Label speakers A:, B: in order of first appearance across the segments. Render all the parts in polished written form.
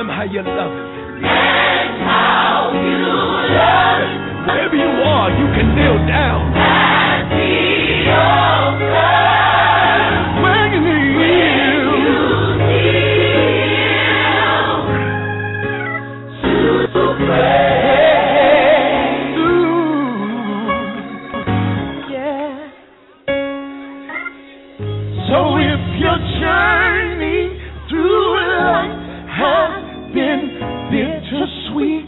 A: him how you love him.
B: And how you love him.
A: Wherever you are, you can kneel down
B: At the altar.
A: where you kneel.
B: To pray.
A: Yeah. So if your journey through life has been bittersweet,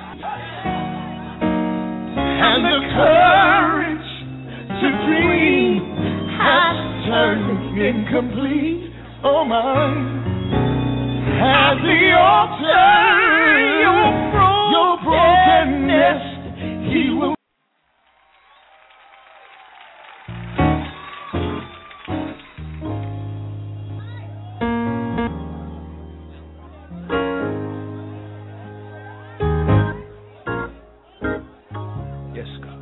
A: and the courage to dream has turned incomplete, oh my, at the altar, your brokenness, he will. Yes, God.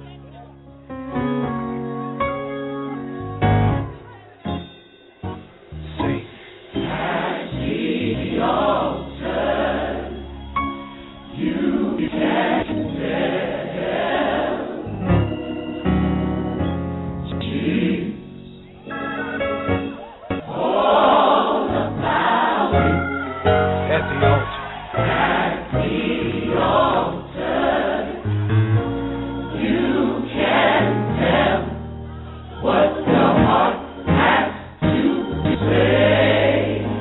A: Sing.
B: At the altar, you can tell Jesus all about it.
A: At the altar.
B: At the altar, you can tell what the heart has to say.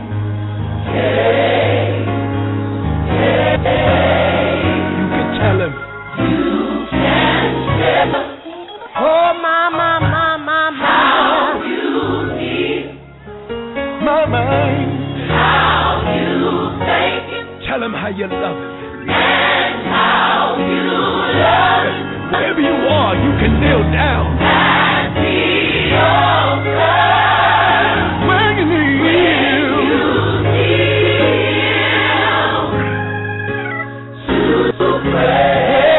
A: You can tell him.
B: You can tell
A: Oh, my.
B: how you feel,
A: My mind.
B: how you think it,
A: Tell him how you love him.
B: and how you love it.
A: Wherever you are, you can kneel down
B: At the altar,
A: where you kneel.
B: to pray.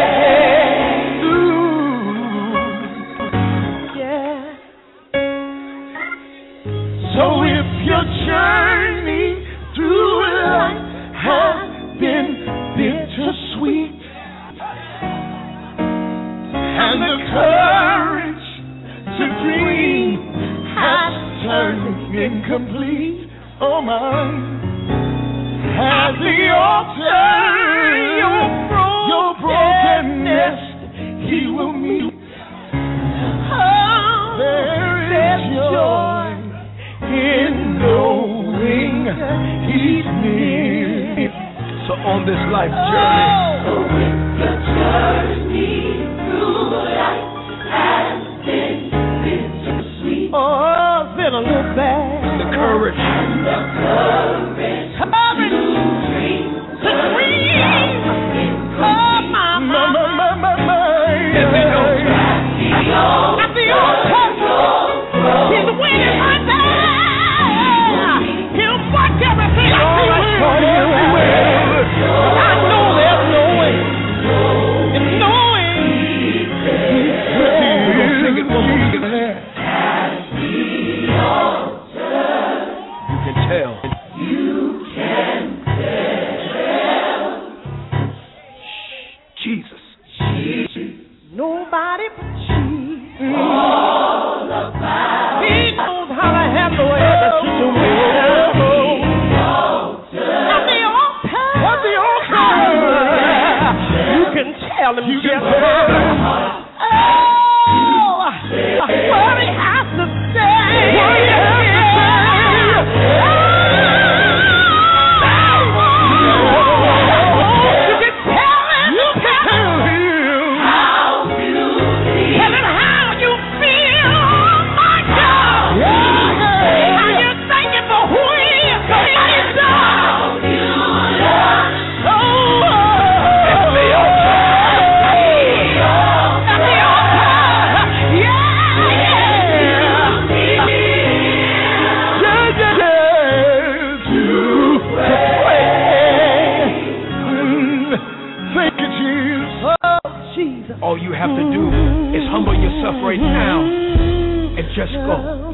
A: So if your journey through life has been bittersweet, and the courage to dream has turned incomplete, oh my, at the altar, your brokenness, he will meet. There is joy in knowing he's near. So on this life journey,
B: So if your journey through life has been bittersweet,
A: oh, it's been a little bad. The courage,
B: and the courage to dream,
A: oh my.
B: at the altar,
A: He's winning right there. He'll watch everything. I know there's no way. It's no way. Sing it one more time.
B: At the altar,
A: You can tell.
B: you can tell
A: Jesus.
C: Nobody but Jesus.
B: all about
C: He knows how to handle every situation. At the altar. You can tell him
A: You can
C: just
A: tell.
C: what he has to say. You can tell him.
B: how you feel.
C: Tell him how you feel, my God. How you thanking for who he is.
B: How you love
A: At the altar. All you have to do is humble yourself right now and just go.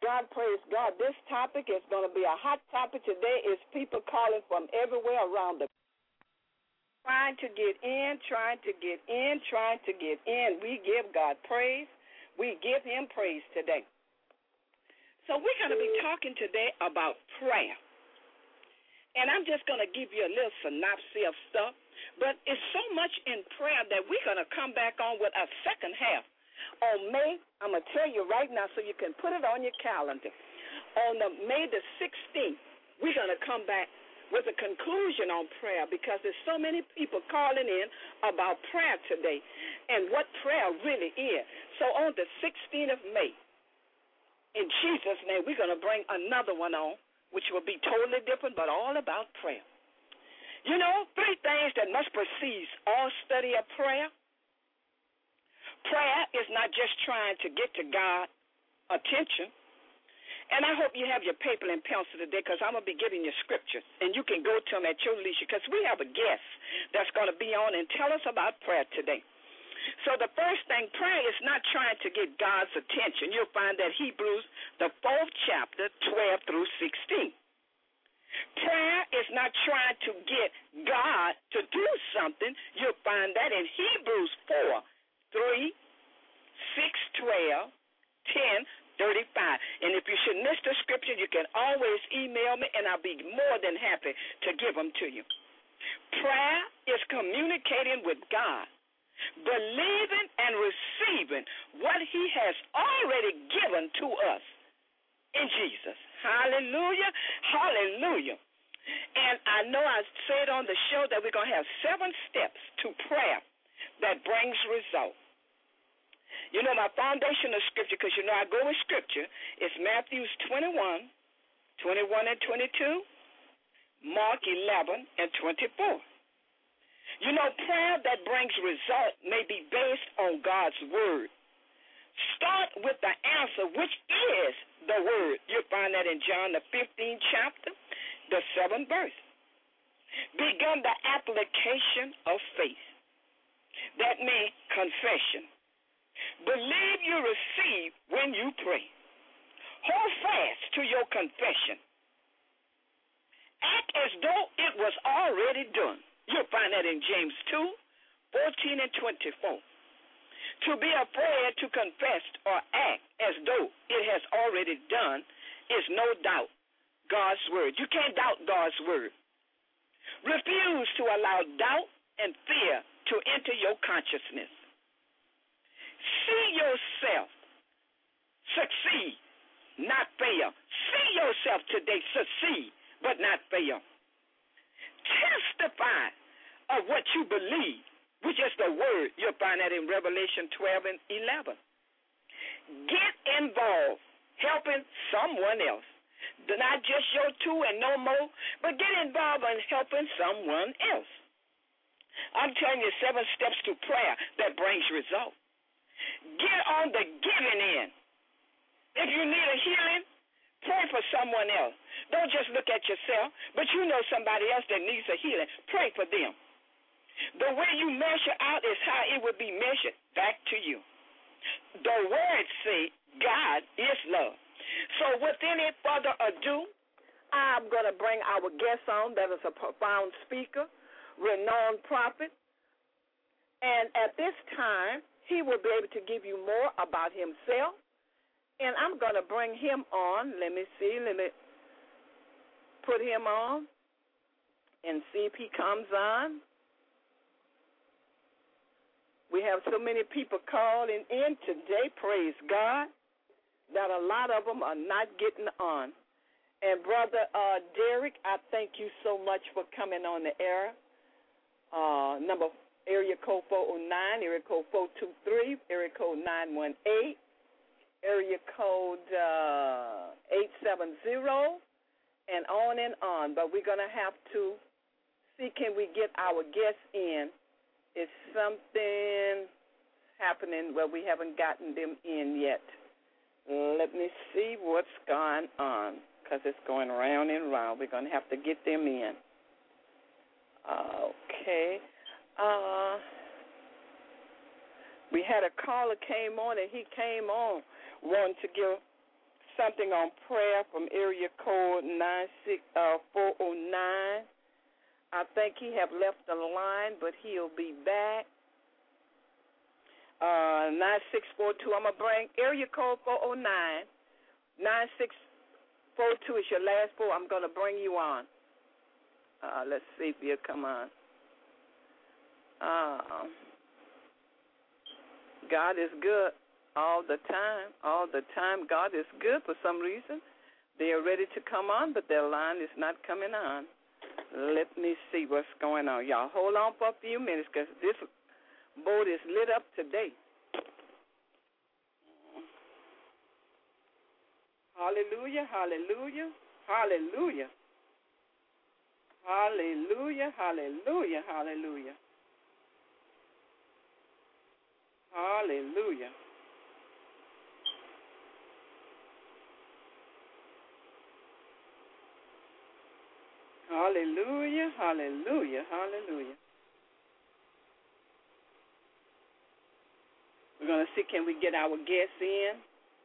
D: God, praise God. This topic is going to be a hot topic today. Is people calling from everywhere around the trying to get in. We give God praise. We give him praise today. So we're going to be talking today about prayer. And I'm just going to give you a little synopsis of stuff. But it's so much in prayer that we're going to come back on with a second half. On May, I'm going to tell you right now so you can put it on your calendar. On May the 16th, we're going to come back with a conclusion on prayer because there's so many people calling in about prayer today and what prayer really is. So on the 16th of May, in Jesus' name, we're going to bring another one on, which will be totally different, but all about prayer. You know, three things that must precede all study of prayer. Prayer is not just trying to get to God's attention. And I hope you have your paper and pencil today because I'm going to be giving you scriptures. And you can go to them at your leisure because we have a guest that's going to be on and tell us about prayer today. So the first thing, prayer is not trying to get God's attention. You'll find that Hebrews, the 4th chapter, 12 through 16. Prayer is not trying to get God to do something. You'll find that in Hebrews 4, 3, 6, 12, 10, 35. And if you should miss the scripture, you can always email me, and I'll be more than happy to give them to you. Prayer is communicating with God, believing and receiving what he has already given to us in Jesus. Hallelujah, hallelujah. And I know I said on the show that we're going to have 7 steps to prayer that brings results. You know, my foundational scripture, because you know I go with scripture, is Matthew 21 and 22, Mark 11 and 24. You know, prayer that brings result may be based on God's word. Start with the answer, which is the word. You'll find that in John the 15th chapter, the 7th verse. Begin the application of faith. That means confession. Believe you receive when you pray. Hold fast to your confession. Act as though it was already done. You'll find that in James 2, 14 and 24. To be afraid to confess or act as though it has already done is no doubt God's word. You can't doubt God's word. Refuse to allow doubt and fear to enter your consciousness. See yourself succeed, not fail. See yourself today succeed, but not fail. Testify of what you believe, which is the word. You'll find that in Revelation 12 and 11. Get involved helping someone else. Not just your two and no more, but get involved in helping someone else. I'm telling you 7 steps to prayer that brings results. Get on the giving end. If you need a healing, pray for someone else. Don't just look at yourself, but you know somebody else that needs a healing. Pray for them. The way you measure out is how it will be measured back to you. The words say God is love. So with any further ado, I'm going to bring our guest on that is a profound speaker, renowned prophet. And at this time, he will be able to give you more about himself. And I'm going to bring him on. Let me put him on and see if he comes on. We have so many people calling in today, praise God, that a lot of them are not getting on. And Brother Derek, I thank you so much for coming on the air. Area code 409, area code 423, area code 918, area code 870, and on. But we're going to have to see, can we get our guests in? Is something happening where we haven't gotten them in yet? Let me see what's going on, because it's going round and round. We're going to have to get them in. Okay. We had a caller came on, and he came on wanting to give something on prayer from area code 409. I think he have left the line, but he'll be back. 9642. I'm going to bring area code 409. 9642 is your last four. I'm going to bring you on. Let's see if you'll come on. God is good all the time. All the time, God is good for some reason. They are ready to come on, but their line is not coming on. Let me see what's going on. Y'all hold on for a few minutes because this boat is lit up today. Hallelujah, hallelujah, hallelujah. Hallelujah, hallelujah, hallelujah. Hallelujah. Hallelujah, hallelujah, hallelujah. We're going to see, can we get our guests in?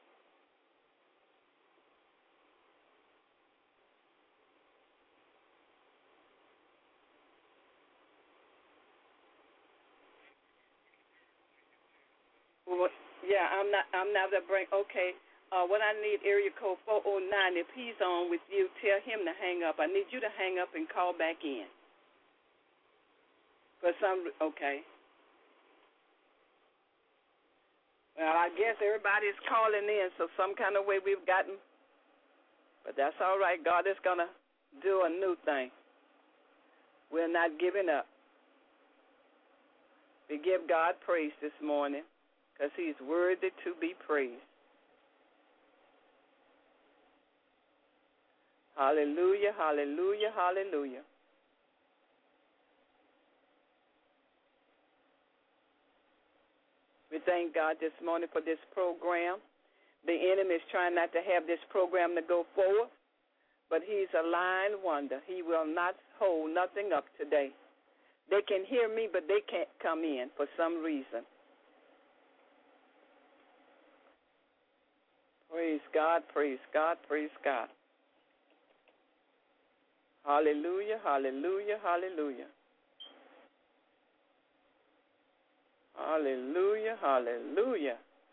D: Well, yeah, I'm not the break. Okay. What I need, area code 409, if he's on with you, tell him to hang up. I need you to hang up and call back in. Okay. Well, I guess everybody's calling in, so some kind of way we've gotten, but that's all right. God is going to do a new thing. We're not giving up. We give God praise this morning because he's worthy to be praised. Hallelujah, hallelujah, hallelujah. We thank God this morning for this program. The enemy is trying not to have this program to go forward, but he's a lying wonder. He will not hold nothing up today. They can hear me, but they can't come in for some reason. Praise God, praise God, praise God. Hallelujah, hallelujah, hallelujah. Hallelujah, hallelujah.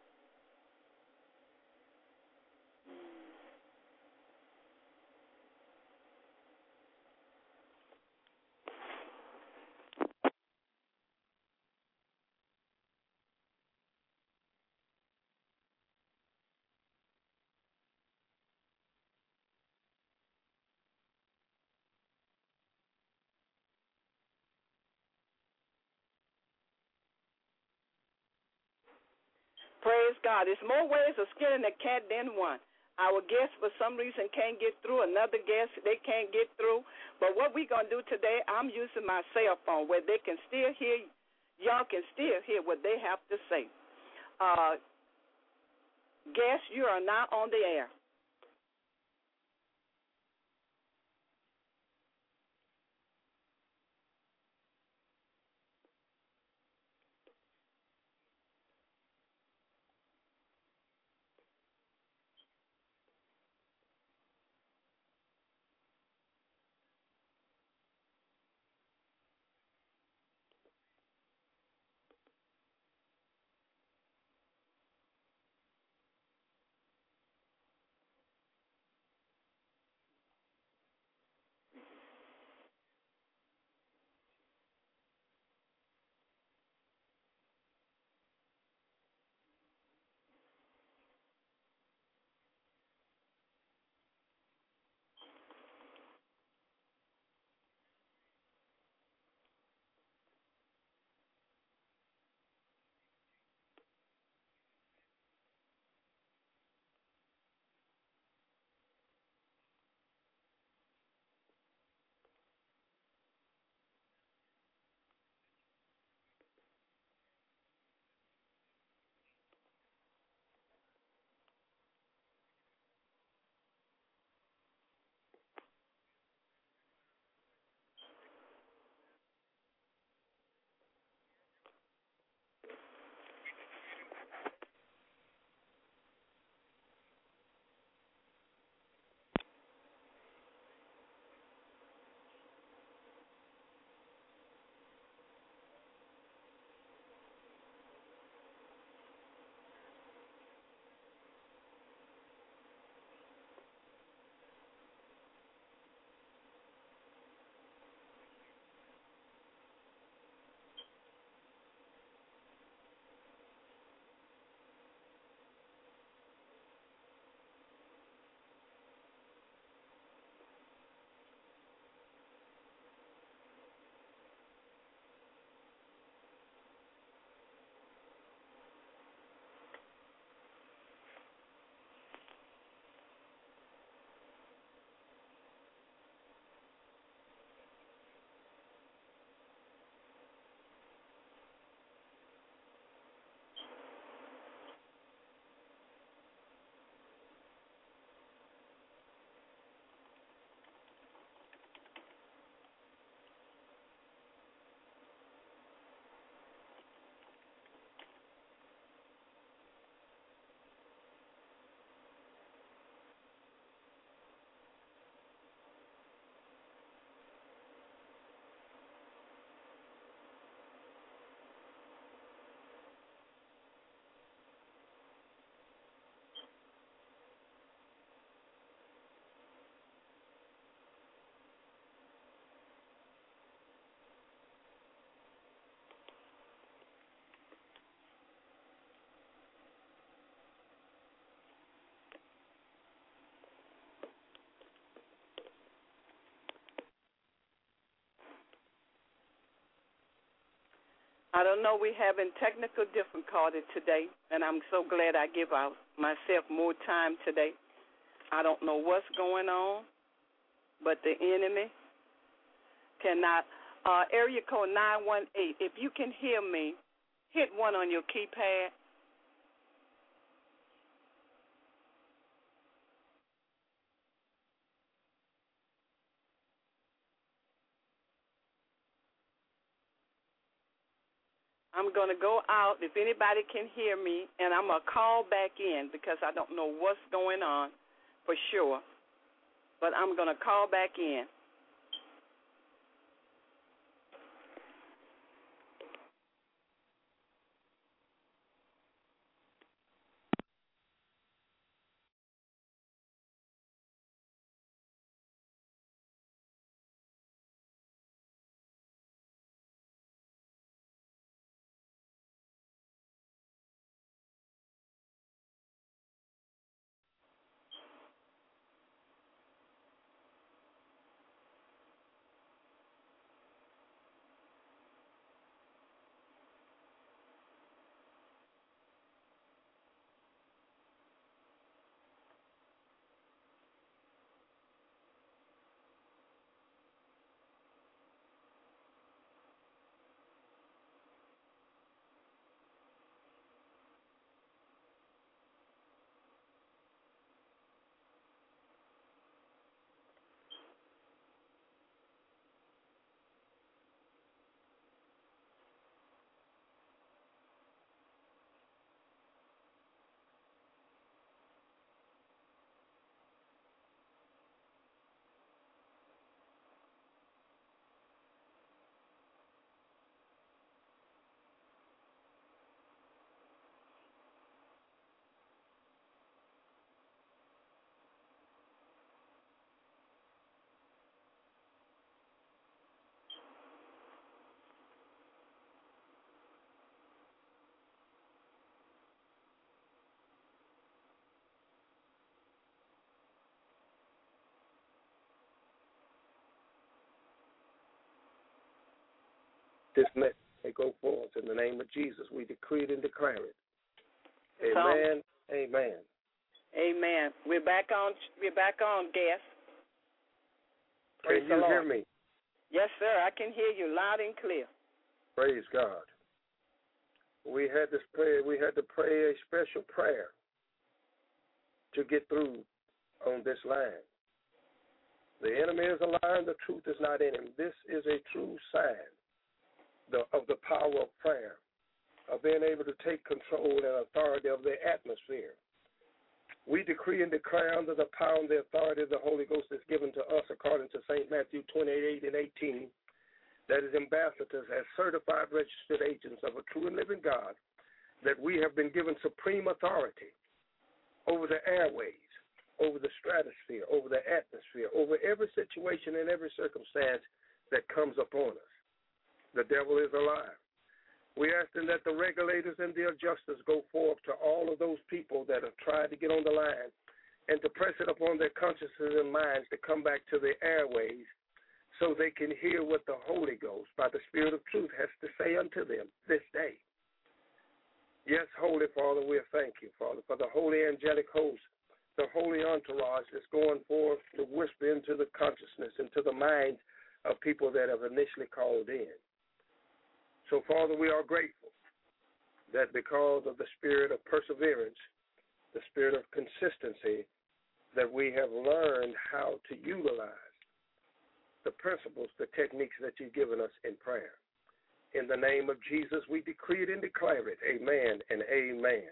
D: Praise God. There's more ways of skinning a cat than one. Our guest, for some reason, can't get through. Another guest, they can't get through. But what we're going to do today, I'm using my cell phone where they can still hear, y'all can still hear what they have to say. Guest, you are now on the air. I don't know. We're having technical difficulty today, and I'm so glad I give out myself more time today. I don't know what's going on, but the enemy cannot. Area code 918. If you can hear me, hit 1 on your keypad. I'm going to go out if anybody can hear me, and I'm going to call back in because I don't know what's going on for sure. But I'm going to call back in.
E: This message may go forth in the name of Jesus. We decree it and declare it. Amen. Amen.
D: Amen. We're back on, guest. Praise
E: Can you hear me?
D: Yes, sir. I can hear you loud and clear.
E: Praise God. We had this prayer. We had to pray a special prayer to get through on this line. The enemy is a liar, and the truth is not in him. This is a true sign of the power of prayer, of being able to take control and authority of the atmosphere. We decree and declare under the power and the authority of the Holy Ghost that's given to us according to St. Matthew 28 and 18, that is ambassadors as certified registered agents of a true and living God, that we have been given supreme authority over the airways, over the stratosphere, over the atmosphere, over every situation and every circumstance that comes upon us. The devil is a liar. We're asking that the regulators and the adjusters go forth to all of those people that have tried to get on the line and to press it upon their consciences and minds to come back to the airways so they can hear what the Holy Ghost, by the Spirit of truth, has to say unto them this day. Yes, Holy Father, we thank you, Father, for the holy angelic host, the holy entourage that's going forth to whisper into the consciousness, into the minds of people that have initially called in. So, Father, we are grateful that because of the spirit of perseverance, the spirit of consistency, that we have learned how to utilize the principles, the techniques that you've given us in prayer. In the name of Jesus, we decree it and declare it. Amen and amen.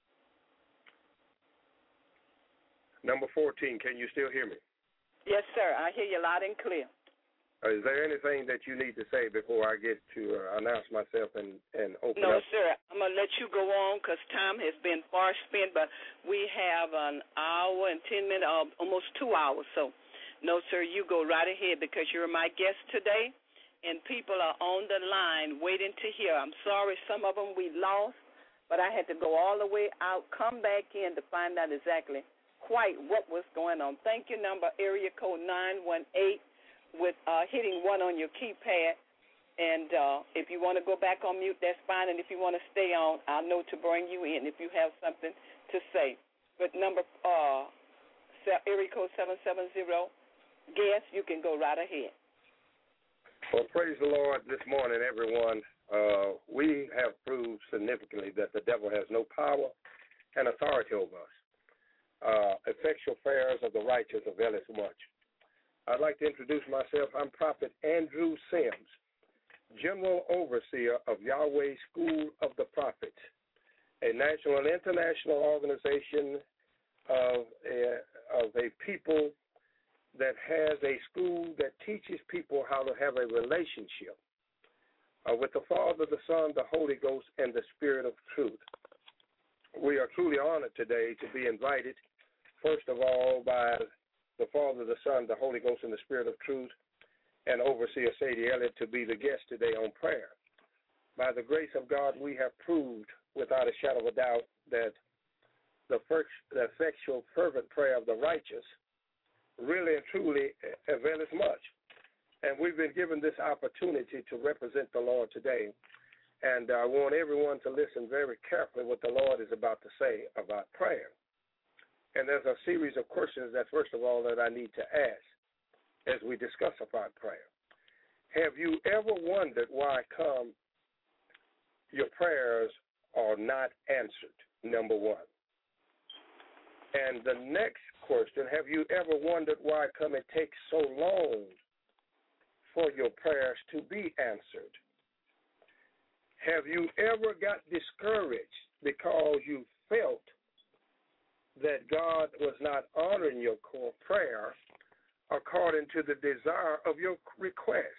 E: Number 14, can you still hear me?
D: Yes, sir. I hear you loud and clear.
E: Is there anything that you need to say before I get to announce myself and open up?
D: No, sir. I'm going to let you go on because time has been far spent, but we have an hour and 10 minutes, almost 2 hours. So, no, sir, you go right ahead because you're my guest today, and people are on the line waiting to hear. I'm sorry some of them we lost, but I had to go all the way out, come back in to find out exactly quite what was going on. Thank you, area code 918. With hitting 1 on your keypad. And if you want to go back on mute, that's fine. And if you want to stay on, I'll know to bring you in if you have something to say. But area code 770, guest, you can go right ahead.
E: Well, praise the Lord this morning, everyone. We have proved significantly that the devil has no power and authority over us. Effectual prayers of the righteous availeth much. I'd like to introduce myself. I'm Prophet Andrew Sims, General Overseer of Yahweh School of the Prophets, a national and international organization of a people that has a school that teaches people how to have a relationship with the Father, the Son, the Holy Ghost, and the Spirit of truth. We are truly honored today to be invited, first of all, by the Father, the Son, the Holy Ghost, and the Spirit of truth, and Overseer Sadie Elliott to be the guest today on prayer. By the grace of God, we have proved without a shadow of a doubt that the effectual, fervent prayer of the righteous really and truly availeth much. And we've been given this opportunity to represent the Lord today. And I want everyone to listen very carefully what the Lord is about to say about prayer. And there's a series of questions that, first of all, that I need to ask as we discuss about prayer. Have you ever wondered why come your prayers are not answered? Number one. And the next question, have you ever wondered why come it takes so long for your prayers to be answered? Have you ever got discouraged because you felt that God was not honoring your core prayer according to the desire of your request?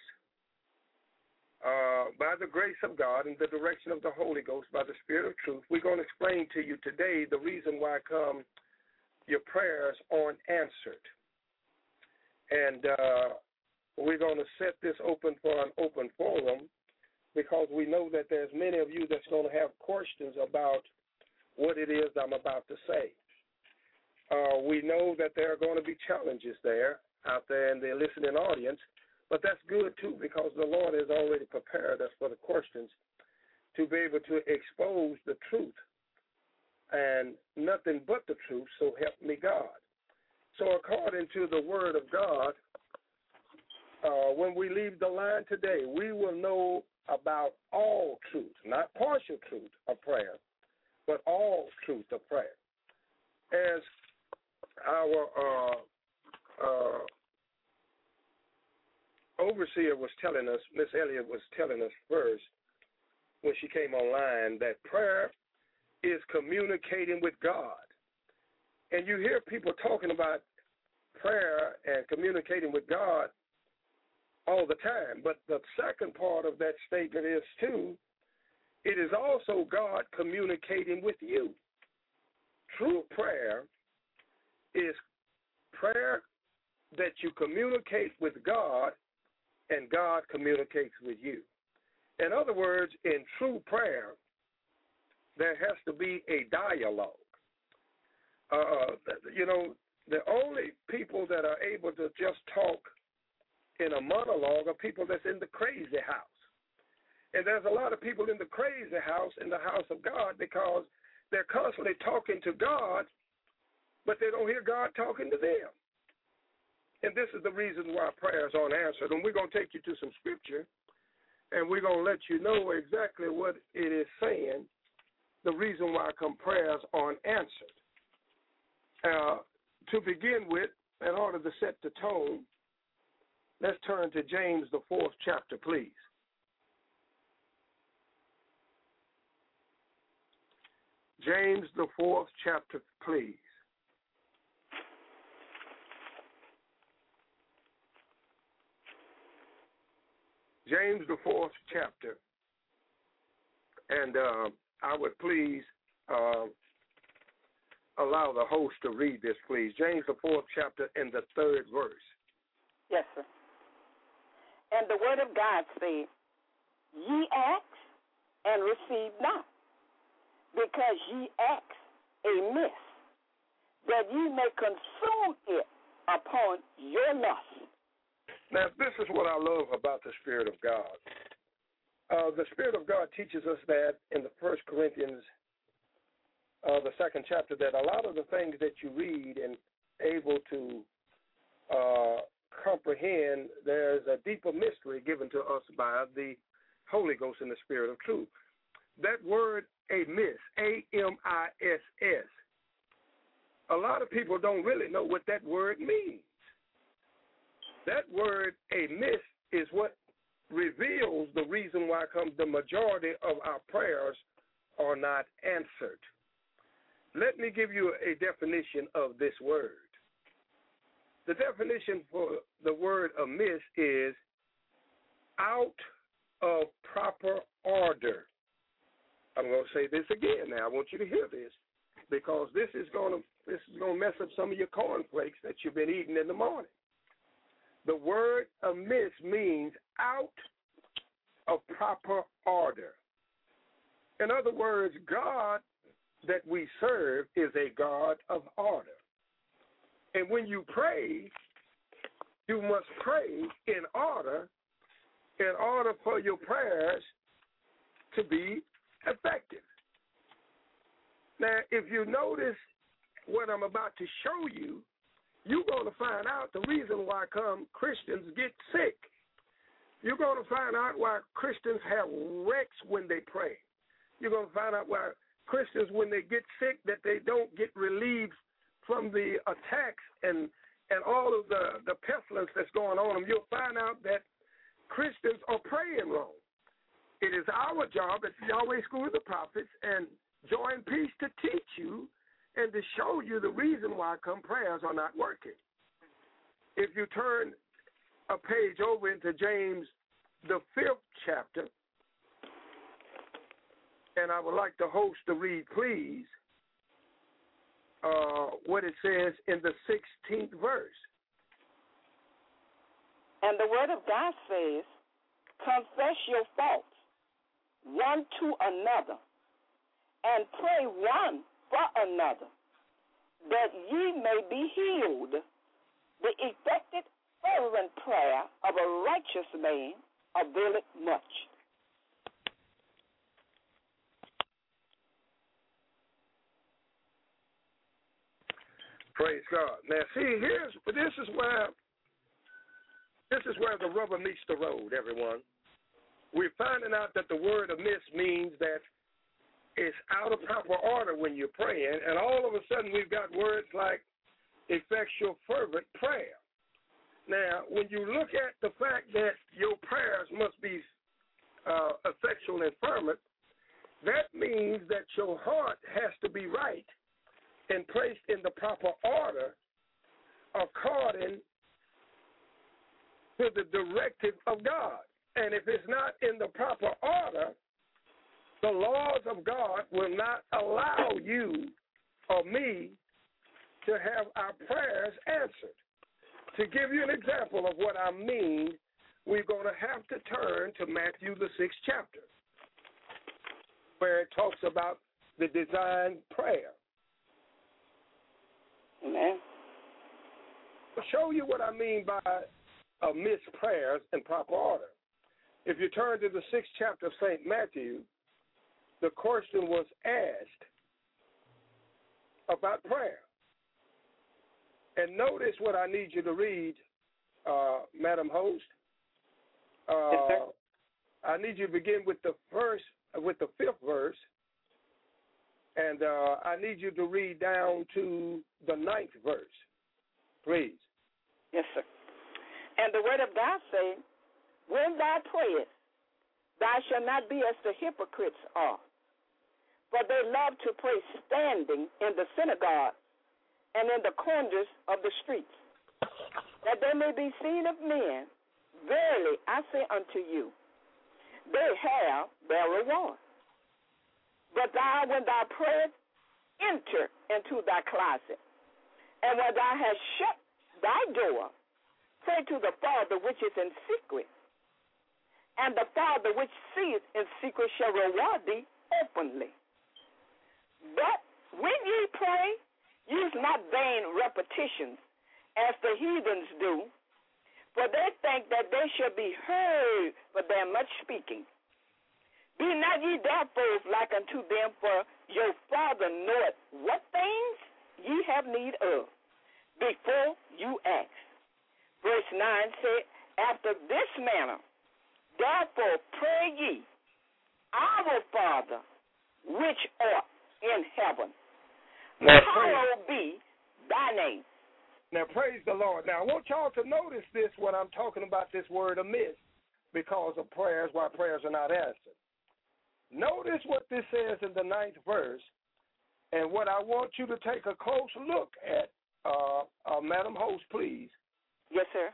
E: By the grace of God and the direction of the Holy Ghost, by the Spirit of truth, we're going to explain to you today the reason why come your prayers aren't answered. And we're going to set this open for an open forum because we know that there's many of you that's going to have questions about what it is I'm about to say. We know that there are going to be challenges there out there in the listening audience, but that's good too because the Lord has already prepared us for the questions to be able to expose the truth and nothing but the truth, so help me God. So according to the Word of God, when we leave the line today, we will know about all truth, not partial truth of prayer, but all truth of prayer. As our overseer was telling us, Miss Elliott was telling us first when she came online that prayer is communicating with God. And you hear people talking about prayer and communicating with God all the time. But the second part of that statement is, too, it is also God communicating with you. True prayer is prayer that you communicate with God and God communicates with you. In other words, in true prayer, there has to be a dialogue. The only people that are able to just talk in a monologue are people that's in the crazy house. And there's a lot of people in the crazy house, in the house of God, because they're constantly talking to God, but they don't hear God talking to them. And this is the reason why prayers aren't answered. And we're going to take you to some scripture, and we're going to let you know exactly what it is saying, the reason why prayers aren't answered. To begin with, in order to set the tone, let's turn to James, the 4th chapter, please. James, the 4th chapter, please. James, the 4th chapter. And I would please allow the host to read this, please. James, the 4th chapter, and the 3rd verse.
D: Yes, sir. And the word of God said, ye ask and receive not, because ye ask amiss, that ye may consume it upon your lust.
E: Now, this is what I love about the Spirit of God. The Spirit of God teaches us that in the 1 Corinthians, the 2nd chapter, that a lot of the things that you read and able to comprehend, there's a deeper mystery given to us by the Holy Ghost and the Spirit of truth. That word amiss, A-M-I-S-S, a lot of people don't really know what that word means. That word amiss is what reveals the reason why the majority of our prayers are not answered. Let me give you a definition of this word. The definition for the word amiss is out of proper order. I'm going to say this again now. I want you to hear this, because this is going to mess up some of your cornflakes that you've been eating in the morning. The word amiss means out of proper order. In other words, God that we serve is a God of order. And when you pray, you must pray in order for your prayers to be effective. Now, if you notice what I'm about to show you, you're going to find out the reason why Christians get sick. You're going to find out why Christians have wrecks when they pray. You're going to find out why Christians, when they get sick, that they don't get relieved from the attacks and all of the pestilence that's going on them. You'll find out that Christians are praying wrong. It is our job at Yahweh School of the Prophets and Joy and Peace to teach you and to show you the reason why prayers are not working. If you turn a page over into James, the 5th chapter, and I would like the host to read, please, what it says in the 16th verse.
D: And the word of God says, confess your faults one to another, and pray one for another, that ye may be healed. The effective, fervent prayer of a righteous man availeth much.
E: Praise God. Now, see, this is where the rubber meets the road, everyone. We're finding out that the word amiss means that it's out of proper order when you're praying, and all of a sudden we've got words like effectual, fervent prayer. Now, when you look at the fact that your prayers must be effectual and fervent, that means that your heart has to be right and placed in the proper order according to the directive of God. And if it's not in the proper order, the laws of God will not allow you or me to have our prayers answered. To give you an example of what I mean, we're going to have to turn to Matthew, the 6th chapter, where it talks about the designed prayer.
D: Amen.
E: I'll show you what I mean by amiss prayers in proper order. If you turn to the 6th chapter of St. Matthew, the question was asked about prayer. And notice what I need you to read, Madam Host.
D: Yes,
E: I need you to begin with the 5th verse, and I need you to read down to the 9th verse, please.
D: Yes, sir. And the word of God says, when thou prayest, thou shalt not be as the hypocrites are, for they love to pray standing in the synagogue and in the corners of the streets, that they may be seen of men. Verily, I say unto you, they have their reward. But thou, when thou prayest, enter into thy closet, and when thou hast shut thy door, pray to the Father which is in secret, and the Father which seeth in secret shall reward thee openly. But when ye pray, use not vain repetitions, as the heathens do, for they think that they shall be heard for their much speaking. Be not ye therefore like unto them, for your Father knoweth what things ye have need of, before you ask. Verse 9 said, after this manner, therefore pray ye, our Father, which art in heaven, hallowed be thy name.
E: Now, praise the Lord. Now, I want y'all to notice this when I'm talking about this word amiss, because of prayers, why prayers are not answered. Notice what this says in the 9th verse, and what I want you to take a close look at, Madam Host, please.
D: Yes, sir.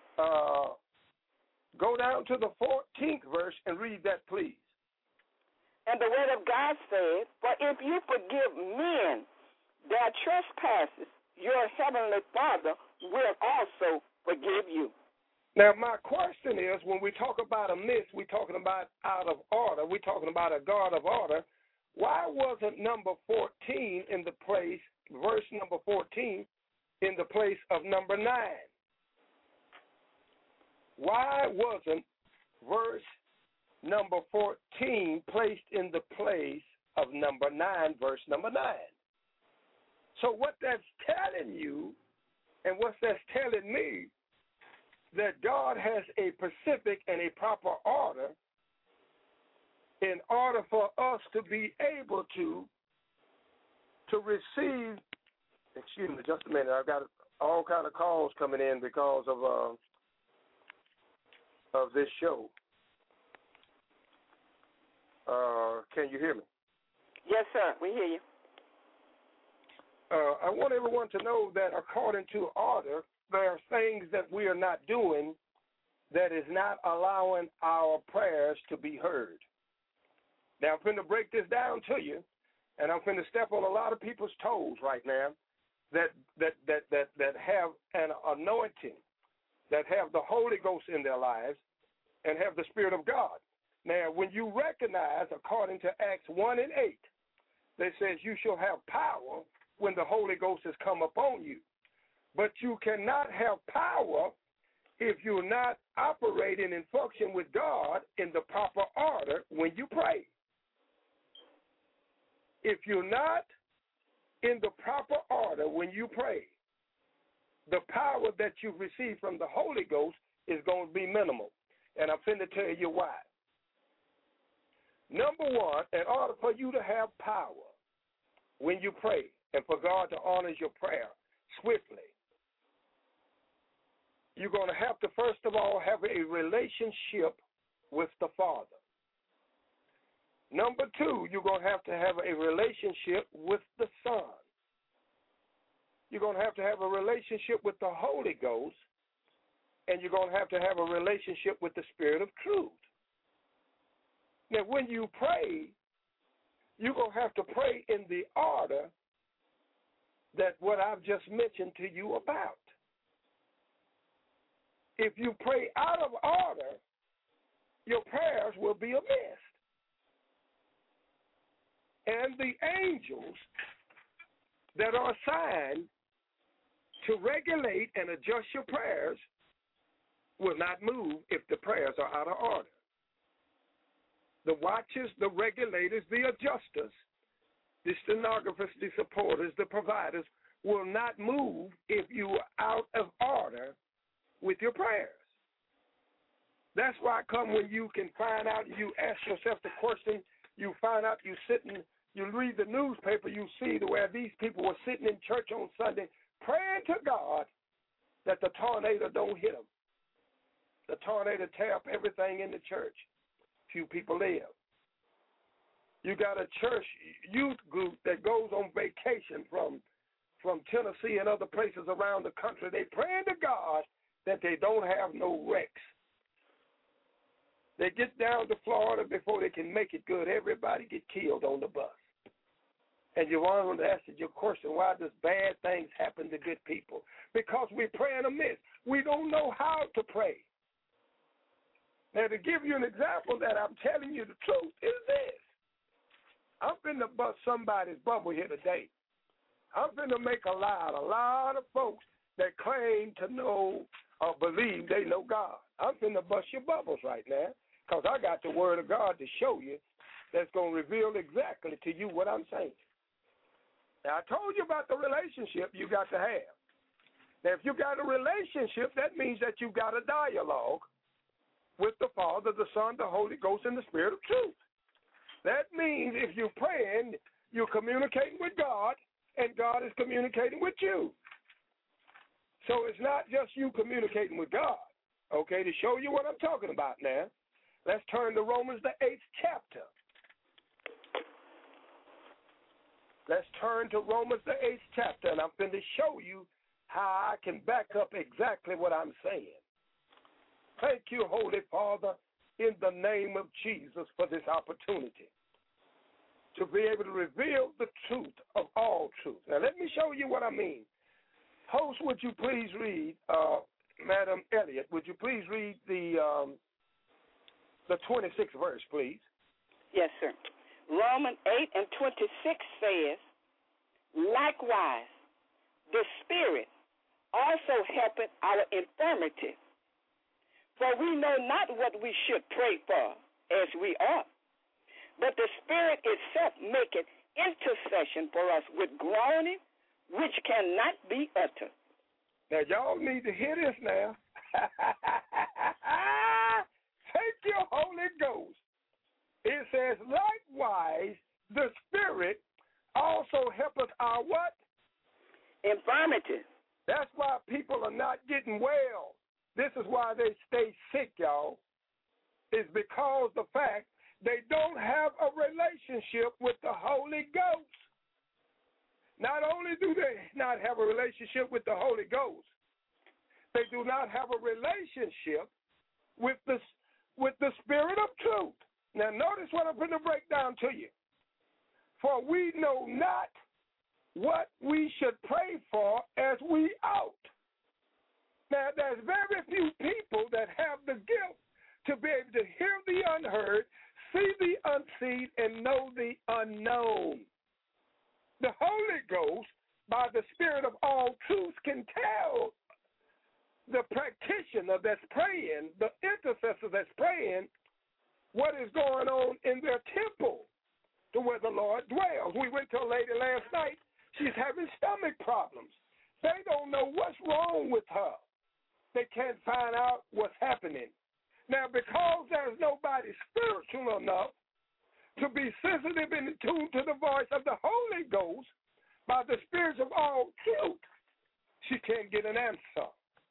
E: Go down to the 14th verse and read that, please.
D: And the word of God said, for if you forgive men their trespasses, your heavenly Father will also forgive you.
E: Now, my question is, when we talk about amiss, we're talking about out of order. We're talking about a God of order. Why wasn't number 14 in the place, verse number 14, in the place of number 9? Why wasn't verse number 14 placed in the place of number 9, verse number 9? So what that's telling you, and what that's telling me, that God has a specific and a proper order in order for us to be able to receive. Excuse me, just a minute. I've got all kind of calls coming in because of this show. Can you hear me?
D: Yes, sir. We hear you.
E: I want everyone to know that according to order, there are things that we are not doing that is not allowing our prayers to be heard. Now, I'm going to break this down to you, and I'm going to step on a lot of people's toes right now that have an anointing, that have the Holy Ghost in their lives, and have the Spirit of God. Now, when you recognize, according to Acts 1 and 8, that says you shall have power when the Holy Ghost has come upon you. But you cannot have power if you're not operating and function with God in the proper order when you pray. If you're not in the proper order when you pray, the power that you've received from the Holy Ghost is going to be minimal. And I'm finna tell you why. Number one, in order for you to have power when you pray and for God to honor your prayer swiftly, you're going to have to, first of all, have a relationship with the Father. Number two, you're going to have a relationship with the Son. You're going to have a relationship with the Holy Ghost, and you're going to have a relationship with the Spirit of truth. Now, when you pray, you're going to have to pray in the order that what I've just mentioned to you about. If you pray out of order, your prayers will be amiss. And the angels that are assigned to regulate and adjust your prayers will not move if the prayers are out of order. The watchers, the regulators, the adjusters, the stenographers, the supporters, the providers will not move if you are out of order with your prayers. That's why come when you can find out, you ask yourself the question, you find out you sitting, you read the newspaper, you see where these people were sitting in church on Sunday praying to God that the tornado don't hit them. The tornado tear up everything in the church. Few people live. You got a church youth group that goes on vacation from Tennessee and other places around the country. They praying to God that they don't have no wrecks. They get down to Florida before they can make it good. Everybody get killed on the bus. And you want to ask your question, why does bad things happen to good people? Because we're praying amiss. We don't know how to pray. Now, to give you an example that I'm telling you the truth is this. I'm finna bust somebody's bubble here today. I'm finna make a lot of folks that claim to know or believe they know God. I'm finna bust your bubbles right now because I got the word of God to show you that's going to reveal exactly to you what I'm saying. Now, I told you about the relationship you got to have. Now, if you got a relationship, that means that you got a dialogue with the Father, the Son, the Holy Ghost, and the Spirit of truth. That means if you're praying, you're communicating with God, and God is communicating with you. So it's not just you communicating with God. Okay, to show you what I'm talking about now, let's turn to Romans, the 8th chapter. Let's turn to Romans, the 8th chapter, and I'm going to show you how I can back up exactly what I'm saying. Thank you, Holy Father, in the name of Jesus for this opportunity to be able to reveal the truth of all truth. Now, let me show you what I mean. Host, would you please read, Madam Elliott, would you please read the 26th verse, please?
D: Yes, sir. Romans 8 and 26 says, likewise, the Spirit also helpeth our infirmity. For we know not what we should pray for as we ought, but the Spirit itself maketh intercession for us with groaning which cannot be uttered.
E: Now, y'all need to hear this now. Thank you, Holy Ghost. It says, likewise, the Spirit also helpeth our what?
D: Infirmity.
E: That's why people are not getting well. This is why they stay sick, y'all. It's because the fact they don't have a relationship with the Holy Ghost. Not only do they not have a relationship with the Holy Ghost, they do not have a relationship with the Spirit of truth. Now, notice what I'm going to break down to you. For we know not what we should pray for as we ought. Now, there's very few people that have the gift to be able to hear the unheard, see the unseen, and know the unknown. The Holy Ghost, by the Spirit of all truth, can tell the practitioner that's praying, the intercessor that's praying, what is going on in their temple to where the Lord dwells. We went to a lady last night. She's having stomach problems. They don't know what's wrong with her. They can't find out what's happening. Now, because there's nobody spiritual enough to be sensitive and tuned to the voice of the Holy Ghost by the spirits of all truth, she can't get an answer.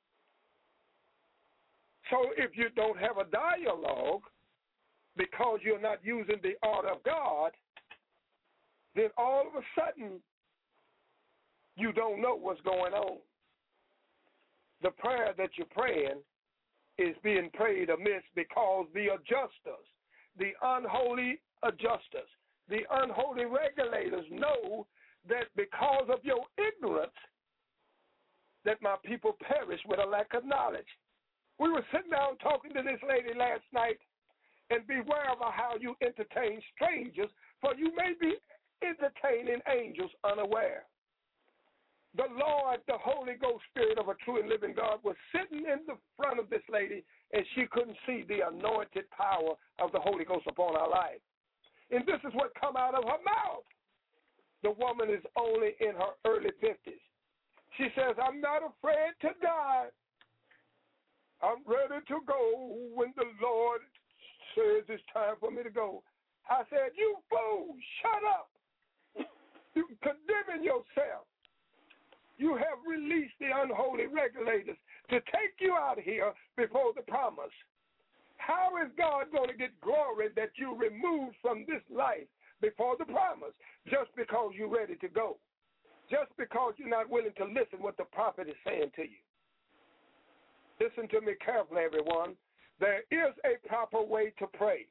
E: So if you don't have a dialogue because you're not using the order of God, then all of a sudden you don't know what's going on. The prayer that you're praying is being prayed amiss because the adjusters, the unholy adjusters, the unholy regulators know that because of your ignorance that my people perish with a lack of knowledge. We were sitting down talking to this lady last night, and beware of how you entertain strangers, for you may be entertaining angels unaware. The Lord, the Holy Ghost Spirit of a true and living God, was sitting in the front of this lady, and she couldn't see the anointed power of the Holy Ghost upon her life. And this is what come out of her mouth. The woman is only in her early 50s. She says, I'm not afraid to die. I'm ready to go when the Lord says it's time for me to go. I said, you fool, shut up. You're condemning yourself. You have released the unholy regulators to take you out of here before the promise. How is God going to get glory that you removed from this life before the promise just because you're ready to go? Just because you're not willing to listen what the prophet is saying to you. Listen to me carefully, everyone. There is a proper way to pray.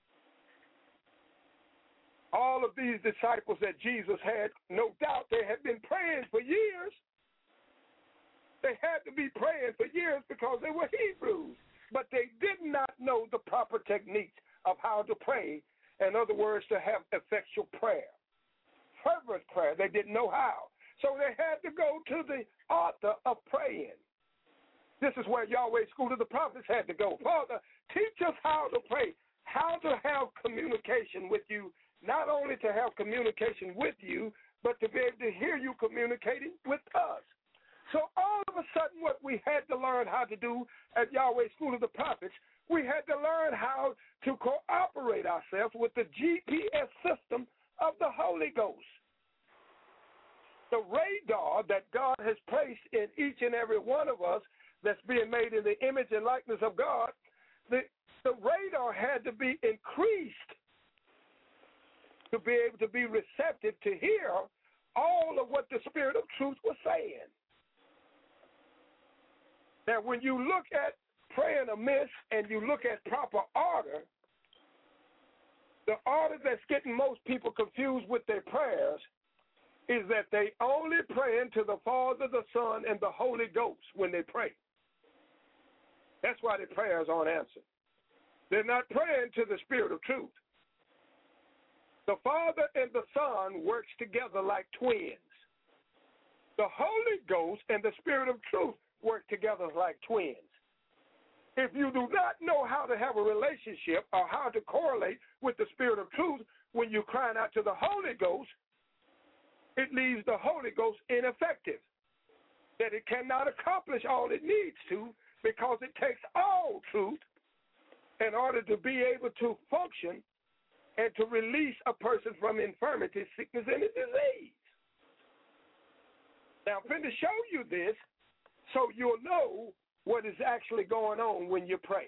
E: All of these disciples that Jesus had, no doubt they had been praying for years. They had to be praying for years because they were Hebrews. But they did not know the proper techniques of how to pray. In other words, to have effectual prayer. Fervent prayer, they didn't know how. So they had to go to the author of praying. This is where Yahweh School of the Prophets had to go. Father, teach us how to pray. how to have communication with you, not only to have communication with you, but to be able to hear you communicating with us. So all of a sudden what we had to learn how to do at Yahweh School of the Prophets, we had to learn how to cooperate ourselves with the GPS system of the Holy Ghost. The radar that God has placed in each and every one of us that's being made in the image and likeness of God, the radar had to be increased to be able to be receptive to hear all of what the Spirit of truth was saying. Now, when you look at praying amiss and you look at proper order, the order that's getting most people confused with their prayers is that they only praying to the Father, the Son, and the Holy Ghost when they pray. That's why their prayers aren't answered. They're not praying to the Spirit of truth. The Father and the Son works together like twins. The Holy Ghost and the Spirit of truth work together like twins. If you do not know how to have a relationship or how to correlate with the Spirit of truth when you're crying out to the Holy Ghost, it leaves the Holy Ghost ineffective, that it cannot accomplish all it needs to because it takes all truth in order to be able to function and to release a person from infirmity, sickness, and disease. Now, I'm going to show you this so you'll know what is actually going on when you pray.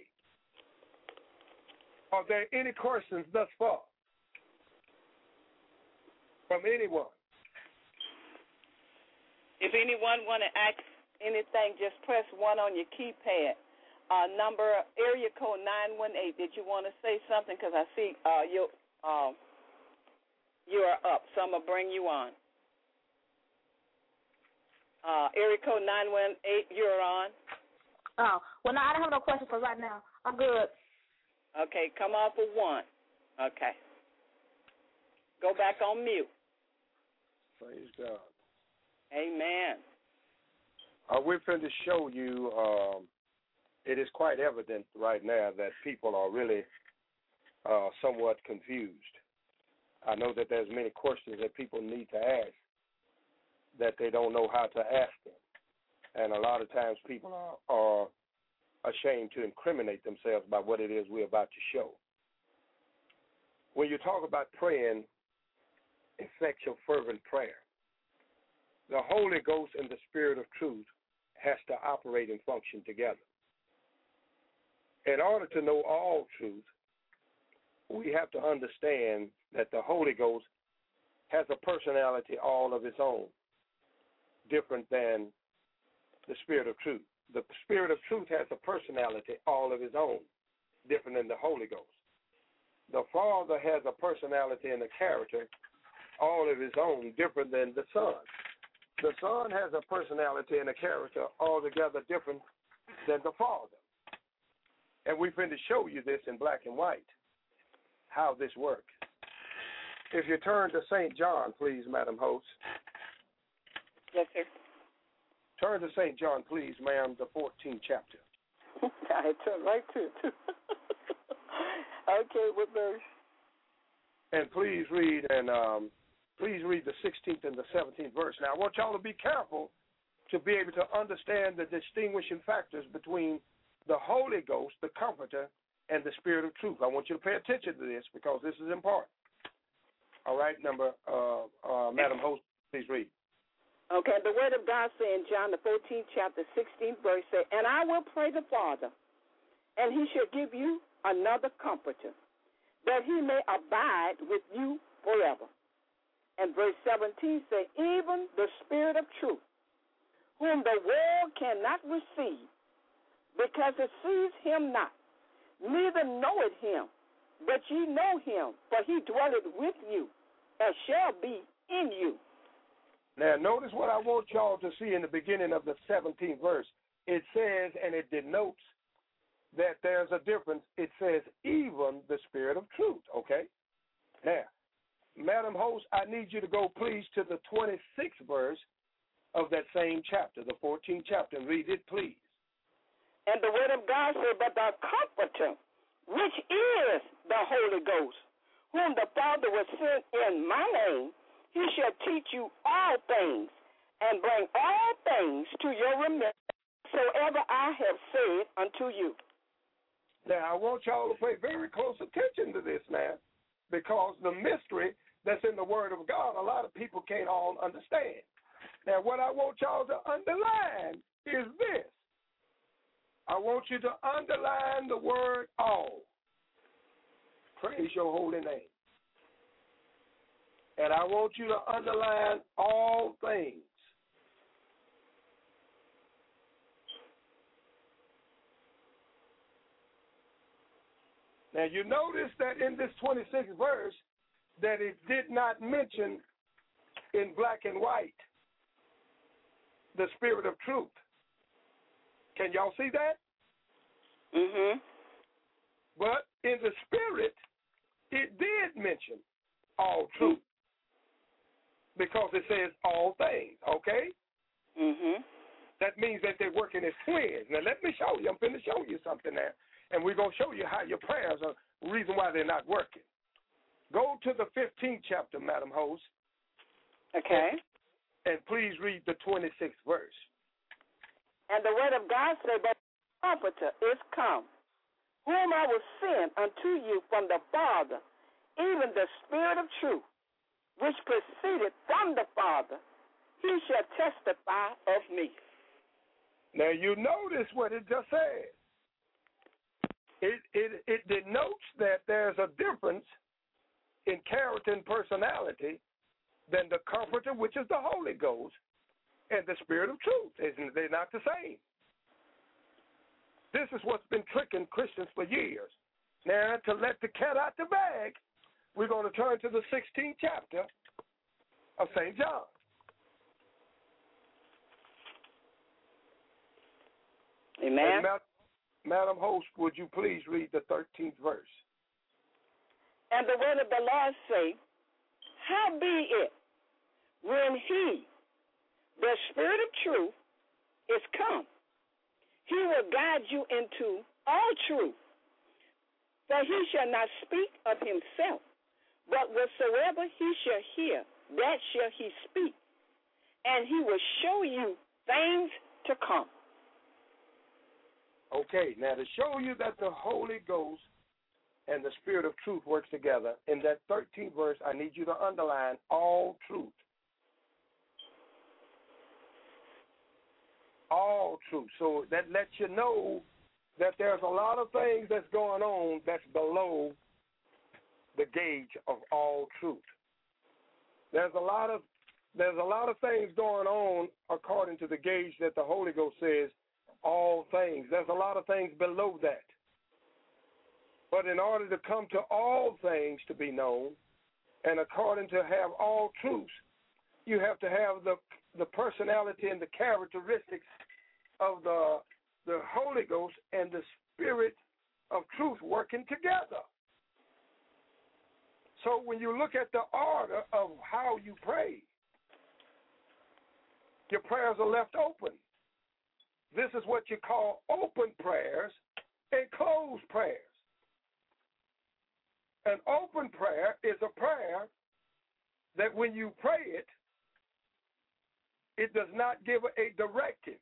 E: Are there any questions thus far from anyone?
D: If anyone want to ask anything, just press 1 on your keypad. Area code 918. Did you want to say something? Because I see you are up, so I'm going to bring you on. Area code 918, you're on.
F: Oh, well, no, I don't have no questions for right now. I'm good.
D: Okay, come off of 1. Okay. Go back on mute.
E: Praise God.
D: Amen.
E: We're going to show you, it is quite evident right now that people are really somewhat confused. I know that there's many questions that people need to ask that they don't know how to ask them. And a lot of times people are ashamed to incriminate themselves by what it is we're about to show. When you talk about praying effectual, fervent prayer, the Holy Ghost and the Spirit of truth has to operate and function together. In order to know all truth, we have to understand that the Holy Ghost has a personality all of its own, different than the Spirit of truth. The Spirit of truth has a personality all of its own, different than the Holy Ghost. The Father has a personality and a character all of his own, different than the Son. The Son has a personality and a character altogether different than the Father. And we're going to show you this in black and white, how this works. If you turn to St. John, please, Madam Host.
D: Yes, sir.
E: Turn to St. John, please, ma'am, the 14th chapter.
D: I turn right to it. Okay, what verse?
E: And please read the 16th and the 17th verse. Now, I want y'all to be careful to be able to understand the distinguishing factors between the Holy Ghost, the Comforter, and the Spirit of truth. I want you to pay attention to this because this is important. All right, Madam Host, please read.
D: Okay, the word of God says in John the 14th chapter, 16th verse, say, and I will pray the Father, and he shall give you another comforter, that he may abide with you forever. And verse 17 say, even the Spirit of truth, whom the world cannot receive, because it sees him not, neither knoweth him, but ye know him, for he dwelleth with you, and shall be in you.
E: Now, notice what I want y'all to see in the beginning of the 17th verse. It says, and it denotes that there's a difference. It says, even the Spirit of truth, okay? Now, Madam Host, I need you to go, please, to the 26th verse of that same chapter, the 14th chapter, and read it, please.
D: And the word of God said, but the Comforter, which is the Holy Ghost, whom the Father will send in my name. He shall teach you all things and bring all things to your remembrance, whatsoever I have said unto you.
E: Now, I want y'all to pay very close attention to this now, because the mystery that's in the Word of God, a lot of people can't all understand. Now, what I want y'all to underline is this. I want you to underline the word all. Praise your holy name. And I want you to underline all things. Now, you notice that in this 26th verse that it did not mention in black and white the Spirit of truth. Can y'all see that?
D: Mm-hmm.
E: But in the Spirit, it did mention all truth, because it says all things, okay?
D: Mm-hmm.
E: That means that they're working as twins. Now, let me show you. I'm going to show you something there, and we're going to show you how your prayers are the reason why they're not working. Go to the 15th chapter, Madam Host.
D: Okay.
E: And please read the 26th verse.
D: And the word of God said, but the Comforter is come, whom I will send unto you from the Father, even the Spirit of truth, which proceeded from the Father. He shall testify of me.
E: Now, you notice what it just said. It denotes that there's a difference in character and personality than the Comforter, which is the Holy Ghost, and the Spirit of truth. They're not the same. This is what's been tricking Christians for years. Now, to let the cat out the bag, we're going to turn to the 16th chapter of St. John.
D: Amen.
E: Madam Host, would you please read the 13th verse?
D: And the word of the Lord say, how be it, when he, the Spirit of truth, is come, he will guide you into all truth. For he shall not speak of himself, but whatsoever he shall hear, that shall he speak, and he will show you things to come.
E: Okay, now to show you that the Holy Ghost and the Spirit of truth works together, in that 13th verse, I need you to underline all truth. All truth. So that lets you know that there's a lot of things that's going on that's below the gauge of all truth. There's a lot of things going on according to the gauge that the Holy Ghost says all things. There's a lot of things below that. But in order to come to all things to be known, and according to have all truths, you have to have the personality and the characteristics of the Holy Ghost and the Spirit of truth working together. So when you look at the order of how you pray, your prayers are left open. This is what you call open prayers and closed prayers. An open prayer is a prayer that when you pray it, it does not give a directive.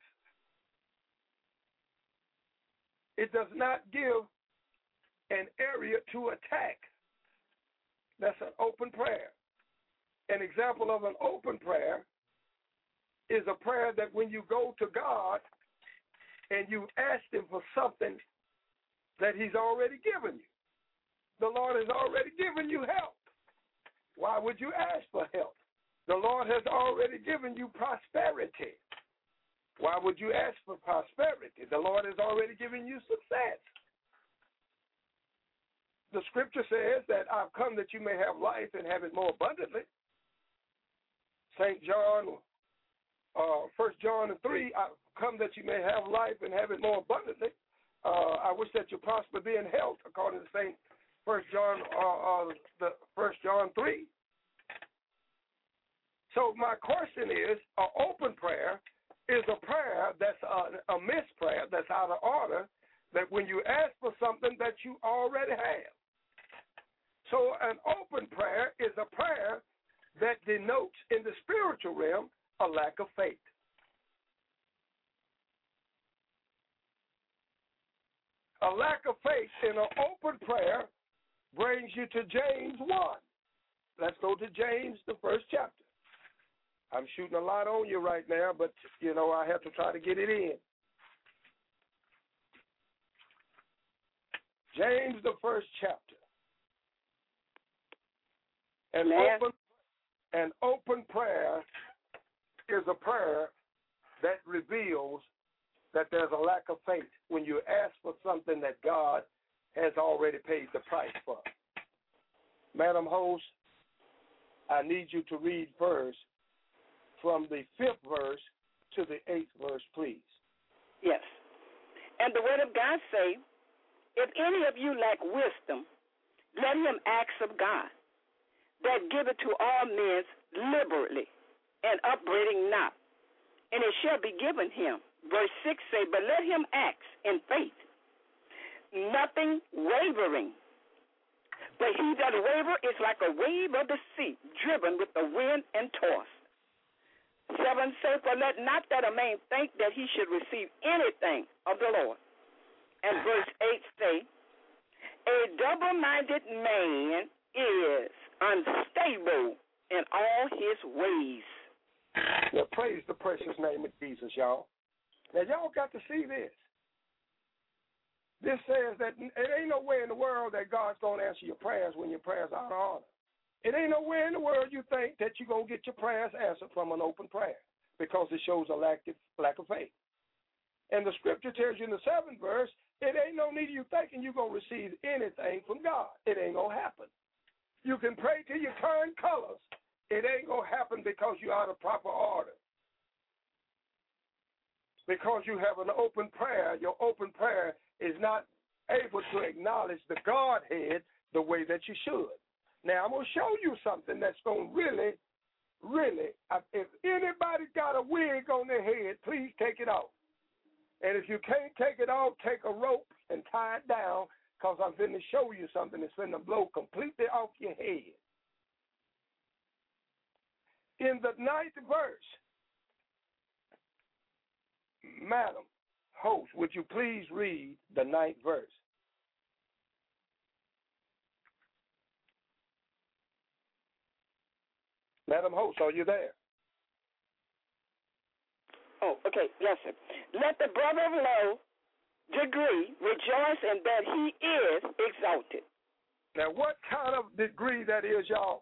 E: It does not give an area to attack. That's an open prayer. An example of an open prayer is a prayer that when you go to God and you ask him for something that he's already given you. The Lord has already given you help. Why would you ask for help? The Lord has already given you prosperity. Why would you ask for prosperity? The Lord has already given you success. The scripture says that I've come that you may have life and have it more abundantly. St. John, 1 John 3, I've come that you may have life and have it more abundantly. I wish that you prosper, be in health, according to St. 1 John 3. So my question is, an open prayer is a prayer that's a missed prayer, that's out of order, that when you ask for something that you already have. So an open prayer is a prayer that denotes in the spiritual realm a lack of faith. A lack of faith in an open prayer brings you to James 1. Let's go to James, the first chapter. I'm shooting a lot on you right now, but, I have to try to get it in. James, the first chapter. An open prayer is a prayer that reveals that there's a lack of faith when you ask for something that God has already paid the price for. Madam Host, I need you to read first from the 5th verse to the 8th verse, please.
D: Yes. And the word of God say, if any of you lack wisdom, let him ask of God, that giveth to all men liberally, and upbraiding not, and it shall be given him. Verse 6 say, but let him ask in faith, nothing wavering. But he that waver is like a wave of the sea, driven with the wind and tossed. 7 say, for let not that a man think that he should receive anything of the Lord. And verse 8 say, a double-minded man is unstable in all his ways.
E: Now, praise the precious name of Jesus, y'all. Now, y'all got to see this. This says that it ain't no way in the world that God's going to answer your prayers when your prayers are out of order. It ain't no way in the world you think that you're going to get your prayers answered from an open prayer, because it shows a lack of faith. And the scripture tells you in the 7th verse, it ain't no need of you thinking you're going to receive anything from God. It ain't going to happen. You can pray till you turn colors. It ain't going to happen because you're out of proper order. Because you have an open prayer, your open prayer is not able to acknowledge the Godhead the way that you should. Now, I'm going to show you something that's going to really, if anybody's got a wig on their head, please take it off. And if you can't take it off, take a rope and tie it down, because I'm going to show you something that's going to blow completely off your head. In the 9th verse, Madam Host, would you please read the 9th verse? Madam Host, are you there?
D: Oh, okay. Yes, sir. Let the brother of low degree rejoice in that he is exalted.
E: Now, what kind of degree that is, y'all?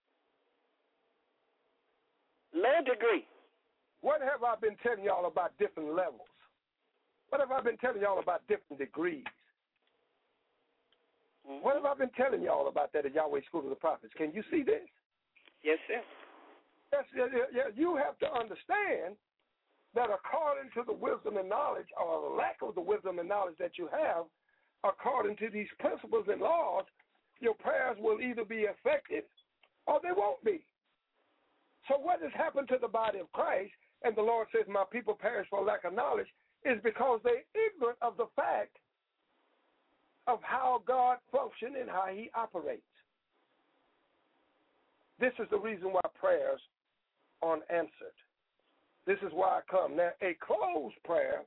D: Low degree.
E: What have I been telling y'all about different levels? What have I been telling y'all about different degrees? Mm-hmm. What have I been telling y'all about that at Yahweh School of the Prophets? Can you see this?
D: Yes, sir.
E: Yes, you have to understand that according to the wisdom and knowledge, or the lack of the wisdom and knowledge that you have, according to these principles and laws, your prayers will either be effective or they won't be. So what has happened to the body of Christ, and the Lord says, my people perish for lack of knowledge, is because they're ignorant of the fact of how God functions and how he operates. This is the reason why prayers aren't answered. This is why I come. Now, a closed prayer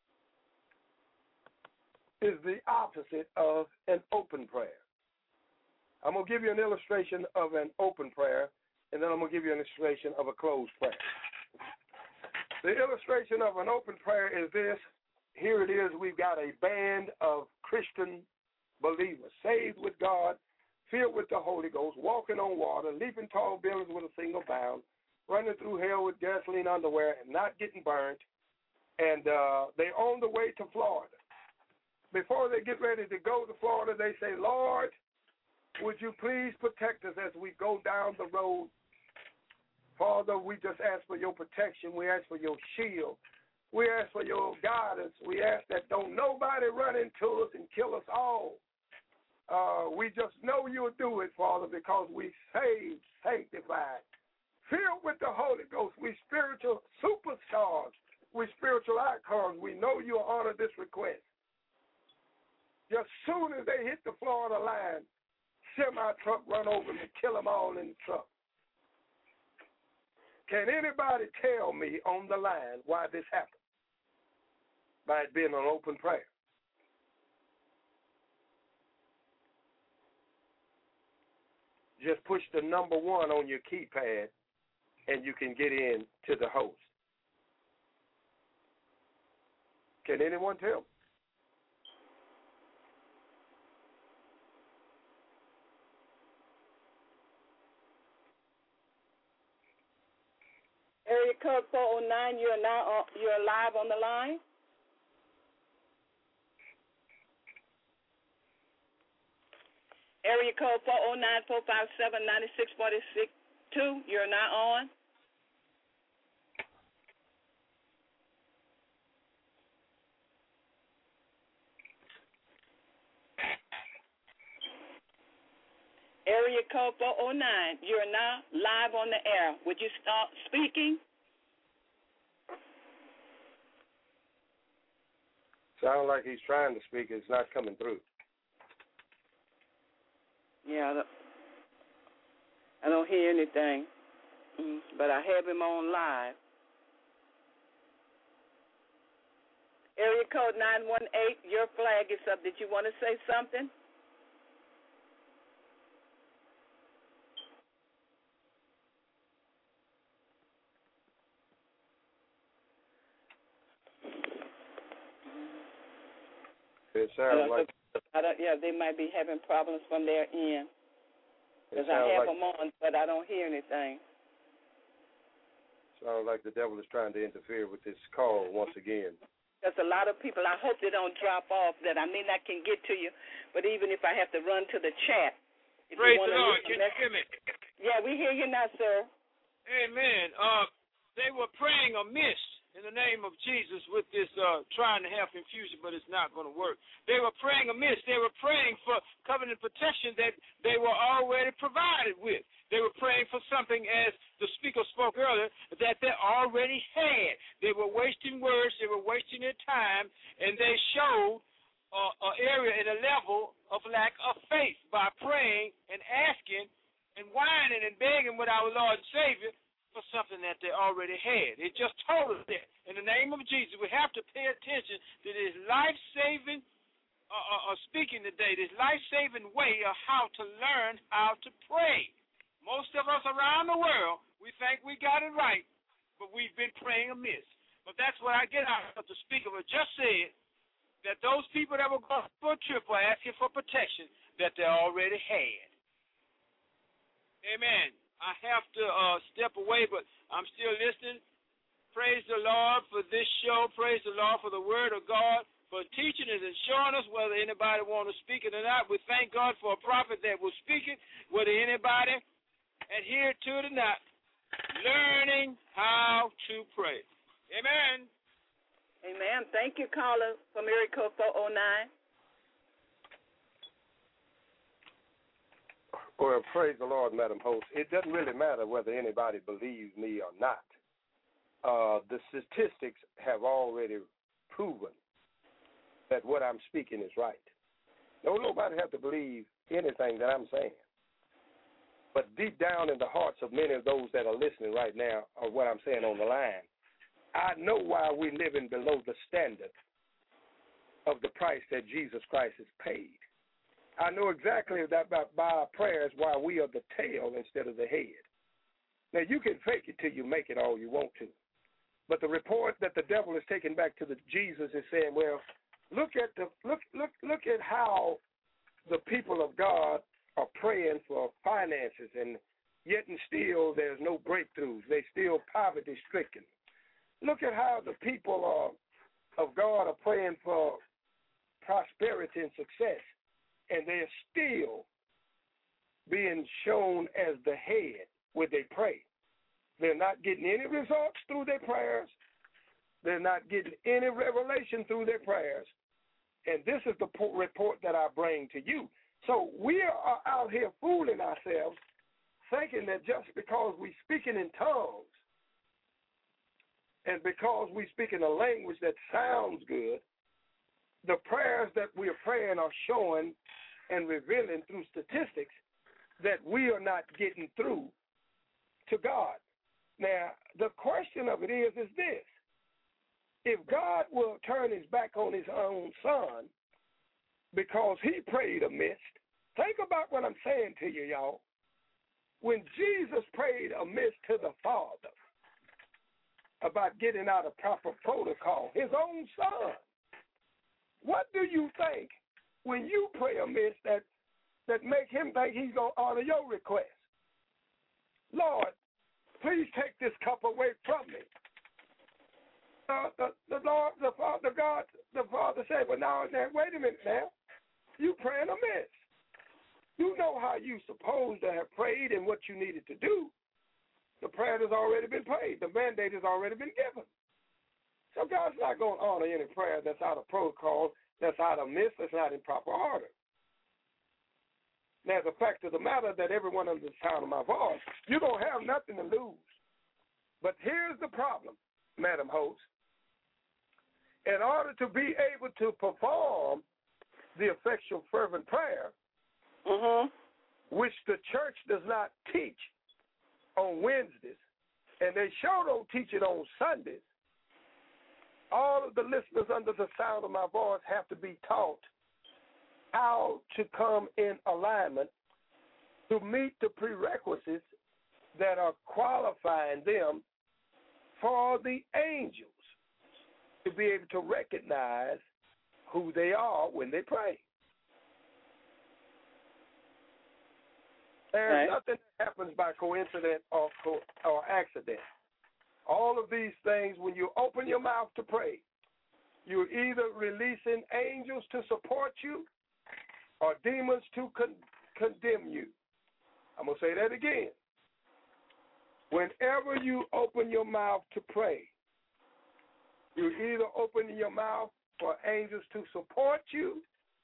E: is the opposite of an open prayer. I'm going to give you an illustration of an open prayer, and then I'm going to give you an illustration of a closed prayer. The illustration of an open prayer is this. Here it is. We've got a band of Christian believers, saved with God, filled with the Holy Ghost, walking on water, leaping tall buildings with a single bound, running through hell with gasoline underwear and not getting burnt, and they're on the way to Florida. Before they get ready to go to Florida, they say, Lord, would you please protect us as we go down the road? Father, we just ask for your protection. We ask for your shield. We ask for your guidance. We ask that don't nobody run into us and kill us all. We just know you'll do it, Father, because we saved, sanctified, filled with the Holy Ghost. We spiritual superstars. We spiritual icons. We know you'll honor this request. Just soon as they hit the Florida line, semi-truck run over me, kill them all in the truck. Can anybody tell me on the line why this happened? By it being an open prayer. Just push the number 1 on your keypad and you can get in to the host. Can anyone tell?
D: Area code 409, you're live on the line. Area code 409-457-9646-2, you're now on. Area code 409, you're now live on the air. Would you start speaking?
E: Sounds like he's trying to speak. It's not coming through.
D: Yeah, I don't hear anything, but I have him on live. Area code 918, your flag is up. Did you want to say something?
E: It sounds like...
D: they might be having problems from their end. Because I have them on, but I don't hear anything.
E: Sounds like the devil is trying to interfere with this call once again.
D: There's a lot of people. I hope they don't drop off, that I mean I can get to you, but even if I have to run to the chat.
A: Praise the Lord. Can you hear me?
D: Yeah, we hear you now, sir.
A: Amen. They were praying amiss in the name of Jesus with this trying to have infusion, but it's not going to work. They were praying amiss. They were praying for covenant protection that they were already provided with. They were praying for something, as the speaker spoke earlier, that they already had. They were wasting words. They were wasting their time, and they showed an area and a level of lack of faith by praying and asking and whining and begging with our Lord and Savior for something that they already had. It just told us that. In the name of Jesus, we have to pay attention to this life-saving speaking today, this life-saving way of how to learn how to pray. Most of us around the world, we think we got it right, but we've been praying amiss. But that's what I get out of the speaker who just said, that those people that were going for a trip were asking for protection that they already had. Amen. I have to step away, but I'm still listening. Praise the Lord for this show. Praise the Lord for the Word of God, for teaching us and showing us whether anybody want to speak it or not. We thank God for a prophet that will speak it, whether anybody adhere to it or not. Learning how to pray. Amen.
D: Amen. Thank you, caller from area code 409.
E: Well, praise the Lord, Madam Host. It doesn't really matter whether anybody believes me or not. The statistics have already proven that what I'm speaking is right. Nobody have to believe anything that I'm saying. But deep down in the hearts of many of those that are listening right now of what I'm saying on the line, I know why we're living below the standard of the price that Jesus Christ has paid. I know exactly that by our prayers why we are the tail instead of the head. Now, you can fake it till you make it all you want to. But the report that the devil is taking back to Jesus is saying, well, look at how the people of God are praying for finances, and yet and still there's no breakthroughs. They're still poverty-stricken. Look at how the people of God are praying for prosperity and success, and they're still being shown as the head when they pray. They're not getting any results through their prayers. They're not getting any revelation through their prayers. And this is the report that I bring to you. So we are out here fooling ourselves, thinking that just because we're speaking in tongues and because we speak in a language that sounds good, the prayers that we're praying are showing and revealing through statistics that we are not getting through to God. Now, the question of it is this. If God will turn his back on his own son because he prayed amiss, think about what I'm saying to you, y'all. When Jesus prayed amiss to the Father about getting out of proper protocol, his own son, what do you think when you pray amiss that make him think he's going to honor your request? Lord, please take this cup away from me. The Father said, well, now, wait a minute now. You praying amiss. You know how you supposed to have prayed and what you needed to do. The prayer has already been prayed. The mandate has already been given. So God's not going to honor any prayer that's out of protocol, that's out of miss, that's not in proper order. Now, the fact of the matter that everyone under the sound of my voice, you're going to have nothing to lose. But here's the problem, Madam Host. In order to be able to perform the effectual fervent prayer, which the church does not teach on Wednesdays, and they sure don't teach it on Sundays, all of the listeners under the sound of my voice have to be taught how to come in alignment to meet the prerequisites that are qualifying them for the angels to be able to recognize who they are when they pray. There's nothing that happens by coincidence or accident. All of these things, when you open your mouth to pray, you're either releasing angels to support you or demons to condemn you. I'm going to say that again. Whenever you open your mouth to pray, you're either opening your mouth for angels to support you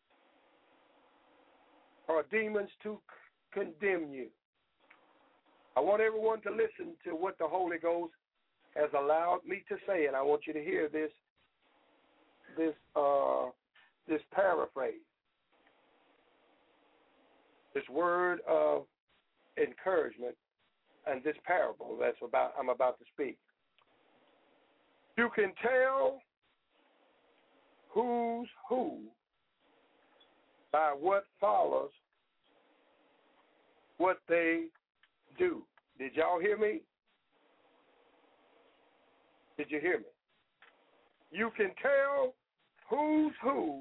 E: or demons to condemn you. I want everyone to listen to what the Holy Ghost has allowed me to say, and I want you to hear this paraphrase, this word of encouragement, and this parable I'm about to speak. You can tell who's who by what follows what they do. Did y'all hear me? Did you hear me? You can tell who's who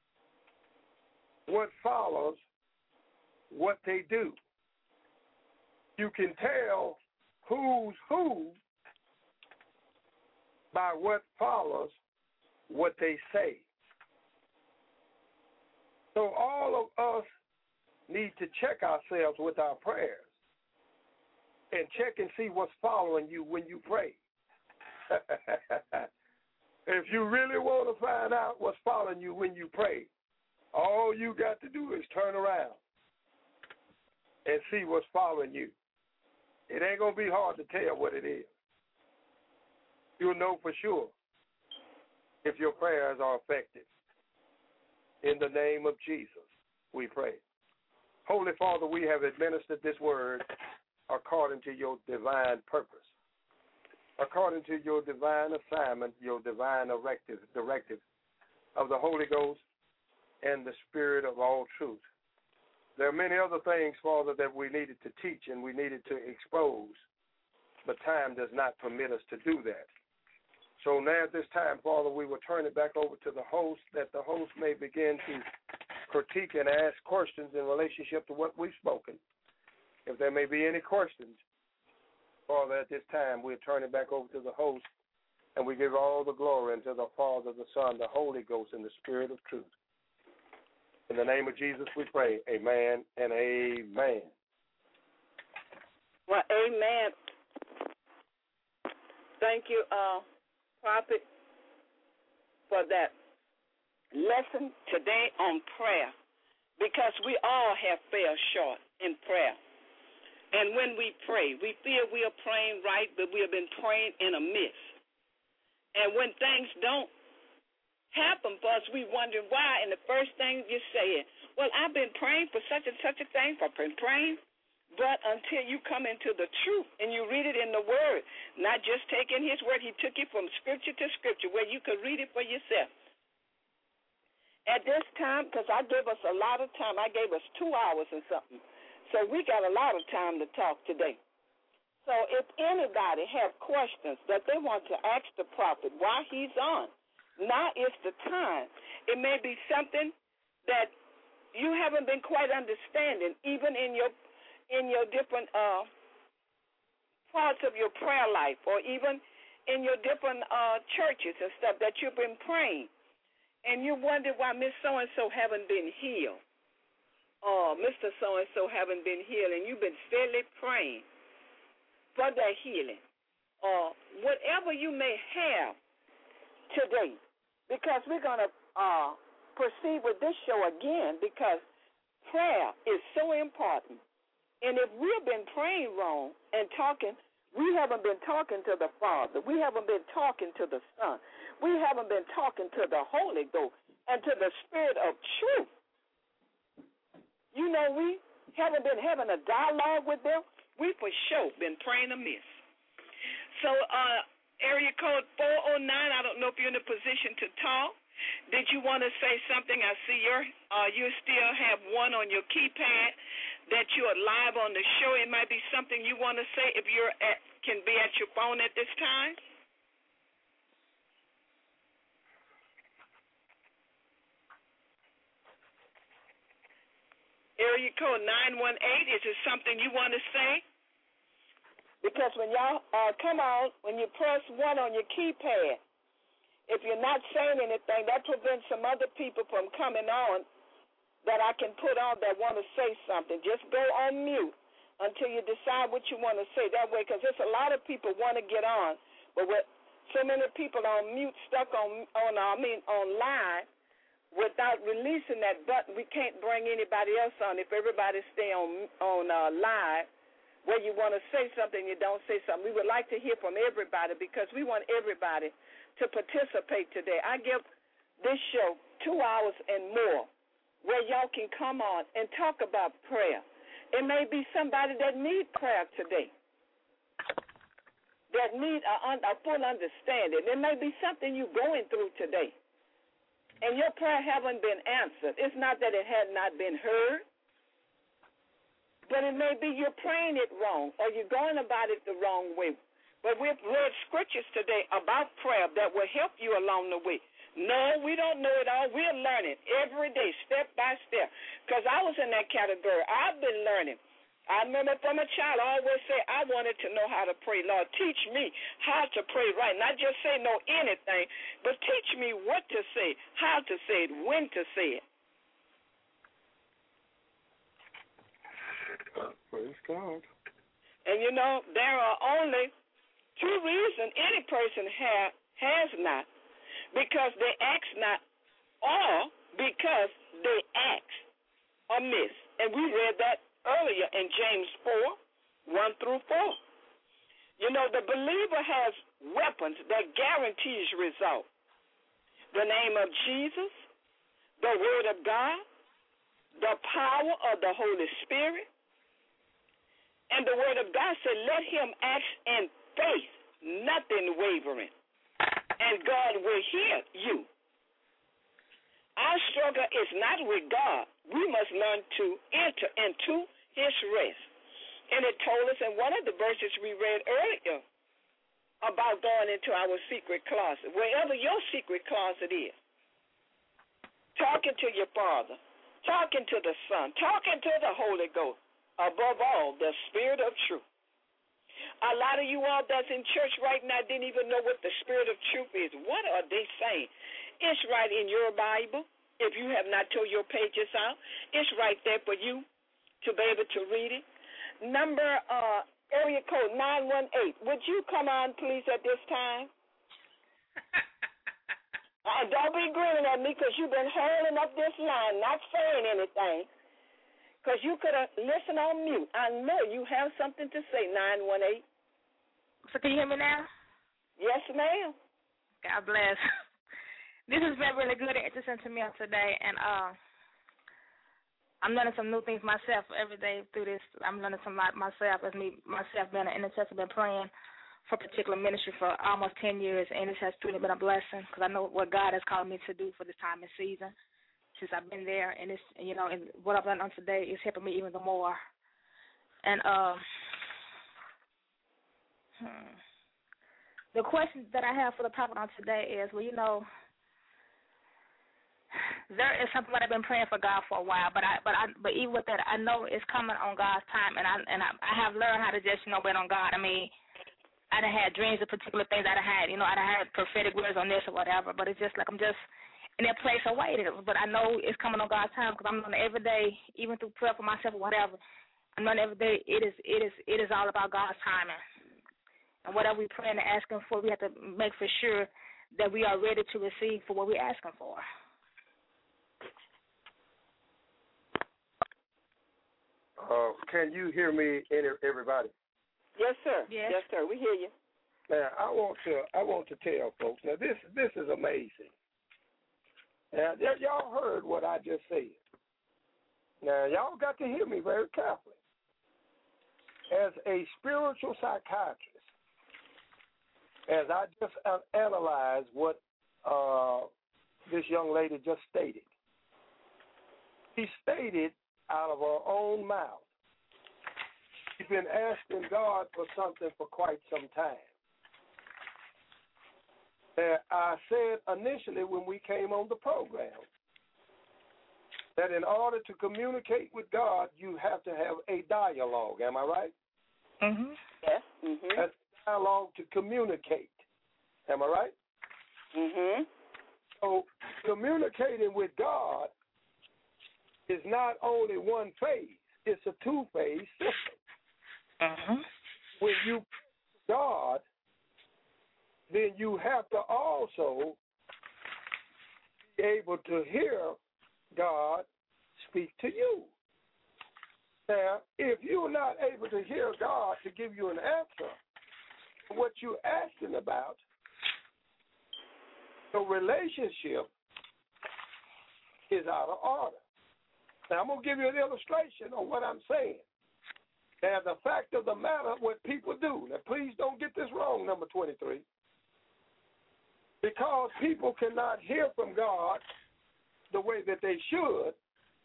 E: what follows what they do. You can tell who's who by what follows what they say. So all of us need to check ourselves with our prayers and check and see what's following you when you pray. If you really want to find out what's following you when you pray, all you got to do is turn around and see what's following you. It ain't going to be hard to tell what it is. You'll know for sure if your prayers are effective. In the name of Jesus, we pray. Holy Father, we have administered this word according to your divine purpose, according to your divine assignment, your divine directive of the Holy Ghost and the Spirit of all truth. There are many other things, Father, that we needed to teach and we needed to expose, but time does not permit us to do that. So now at this time, Father, we will turn it back over to the host, that the host may begin to critique and ask questions in relationship to what we've spoken. If there may be any questions, Father, at this time, we'll turn it back over to the host, and we give all the glory unto the Father, the Son, the Holy Ghost, and the Spirit of truth. In the name of Jesus we pray, amen and amen.
D: Well, amen. Thank you, Prophet, for that lesson today on prayer, because we all have fell short in prayer. And when we pray, we feel we are praying right, but we have been praying in a miss. And when things don't happen for us, we wonder why. And the first thing you say is, well, I've been praying for such and such a thing, I've been praying, But until you come into the truth and you read it in the Word, not just taking His Word, He took you from Scripture to Scripture where you could read it for yourself. At this time, because I gave us a lot of time, I gave us 2 hours and something, so we got a lot of time to talk today. So if anybody have questions that they want to ask the prophet while he's on, now is the time. It may be something that you haven't been quite understanding, even in your different parts of your prayer life, or even in your different churches and stuff that you've been praying, and you wonder why Miss So-and-so haven't been healed, or Mr. So-and-so haven't been healed, and you've been steadily praying for that healing, or whatever you may have today, because we're going to proceed with this show again, because prayer is so important. And if we've been praying wrong and talking, we haven't been talking to the Father. We haven't been talking to the Son. We haven't been talking to the Holy Ghost and to the Spirit of truth. You know, we haven't been having a dialogue with them. We for sure been praying amiss. So, area code 409, I don't know if you're in a position to talk. Did you want to say something? I see you still have one on your keypad that you are live on the show. It might be something you want to say if you can be at your phone at this time. Area code 918, is it something you want to say? Because when y'all come on, when you press 1 on your keypad, if you're not saying anything, that prevents some other people from coming on that I can put on that want to say something. Just go on mute until you decide what you want to say. That way, because there's a lot of people want to get on, but with so many people on mute, stuck online, without releasing that button, we can't bring anybody else on. If everybody stay on live, where you want to say something, you don't say something. We would like to hear from everybody because we want everybody to participate today. I give this show 2 hours and more where y'all can come on and talk about prayer. It may be somebody that needs prayer today, that need a full understanding. It may be something you're going through today, and your prayer haven't been answered. It's not that it had not been heard, but it may be you're praying it wrong or you're going about it the wrong way. But we've read scriptures today about prayer that will help you along the way. No, we don't know it all. We're learning every day, step by step. Because I was in that category. I've been learning. I remember from a child, I always say, I wanted to know how to pray. Lord, teach me how to pray right. Not just say know anything, but teach me what to say, how to say it, when to say it.
E: Praise God.
D: And, you know, there are only 2 reasons any person has not, because they ask not, or because they ask amiss. And we read that earlier in James 4:1-4. You know, the believer has weapons that guarantees result. The name of Jesus, the Word of God, the power of the Holy Spirit, and the Word of God said, let him act in faith, nothing wavering, and God will hear you. Our struggle is not with God. We must learn to enter into his rest. And it told us in one of the verses we read earlier about going into our secret closet, wherever your secret closet is, talking to your Father, talking to the Son, talking to the Holy Ghost, above all, the Spirit of truth. A lot of you all that's in church right now didn't even know what the Spirit of truth is. What are they saying? It's right in your Bible. If you have not tore your pages out, it's right there for you to be able to read it. Area code 918. Would you come on, please, at this time? Don't be grinning at me because you've been holding up this line, not saying anything. Because you could have listened on mute. I know you have something to say, 918.
F: So can you hear me now?
D: Yes, ma'am.
F: God bless. This has been really good and interesting to me today. And I'm learning some new things myself every day through this. I'm learning some myself as myself being an intercessor, been praying for a particular ministry for almost 10 years, and this has truly been a blessing because I know what God has called me to do for this time and season since I've been there, and it's, you know, and what I've done on today is helping me even the more. And the question that I have for the topic on today is, well, you know, there is something that I've been praying for God for a while, but even with that, I know it's coming on God's time, and I have learned how to just, you know, wait on God. I mean, I done had dreams of particular things I done had, you know, I done had prophetic words on this or whatever, but it's just like I'm just in that place of waiting. But I know it's coming on God's time because I'm learning every day, even through prayer for myself or whatever. I'm learning every day it is all about God's timing. And whatever we praying and asking for, we have to make for sure that we are ready to receive for what we're asking for.
E: Can you hear me, everybody?
D: Yes, sir.
F: Yes.
D: Yes, sir. We hear you.
E: Now, I want to tell folks. Now, this is amazing. Now, y'all heard what I just said. Now, y'all got to hear me very carefully. As a spiritual psychiatrist, as I just analyzed what this young lady just stated, she stated out of her own mouth, she's been asking God for something for quite some time. I said initially when we came on the program that in order to communicate with God, you have to have a dialogue. Am I right?
F: Mm-hmm.
D: Yes. Mm-hmm.
E: That's a dialogue to communicate. Am I right?
D: Mm-hmm.
E: So communicating with God is not only one phase, it's a two-phase system.
F: Mm-hmm.
E: When you God, then you have to also be able to hear God speak to you. Now, if you're not able to hear God to give you an answer to what you're asking about, the relationship is out of order. Now, I'm going to give you an illustration on what I'm saying. Now, the fact of the matter, what people do, now please don't get this wrong, number 23, because people cannot hear from God the way that they should,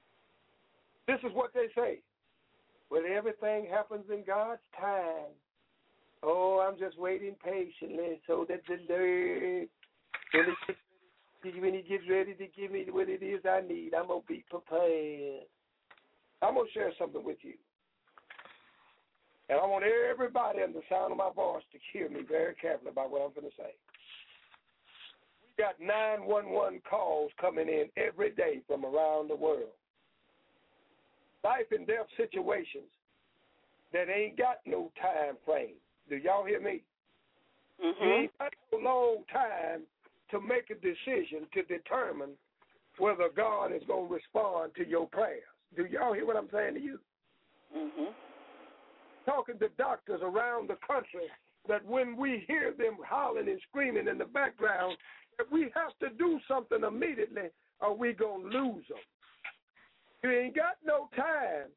E: this is what they say. Well, everything happens in God's time. Oh, I'm just waiting patiently so that the Lord, when he gets ready to give me what it is I need, I'm going to be prepared. I'm going to share something with you. And I want everybody in the sound of my voice to hear me very carefully about what I'm going to say. We got 911 calls coming in every day from around the world. Life and death situations that ain't got no time frame. Do y'all hear me?
D: Mm-hmm.
E: You ain't got no long time to make a decision to determine whether God is going to respond to your prayers. Do y'all hear what I'm saying to you?
D: Mm-hmm.
E: Talking to doctors around the country that when we hear them howling and screaming in the background, that we have to do something immediately or we going to lose them. You ain't got no time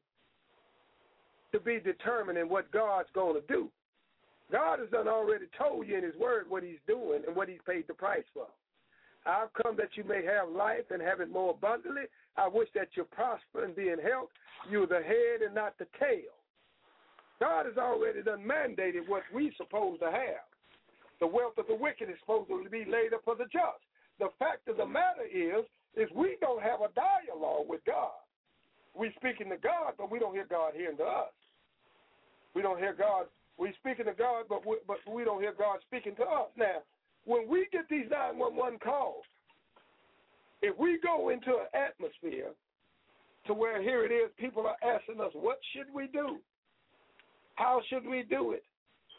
E: to be determining what God's going to do. God has done already told you in his word what he's doing and what he's paid the price for. I've come that you may have life and have it more abundantly. I wish that you prosper and be in health. You're the head and not the tail. God has already done mandated what we're supposed to have. The wealth of the wicked is supposed to be laid up for the just. The fact of the matter is we don't have a dialogue with God. We're speaking to God, but we don't hear God hearing to us. We don't hear God. We're speaking to God, but we don't hear God speaking to us. Now, when we get these 911 calls, if we go into an atmosphere to where here it is, people are asking us, what should we do? How should we do it?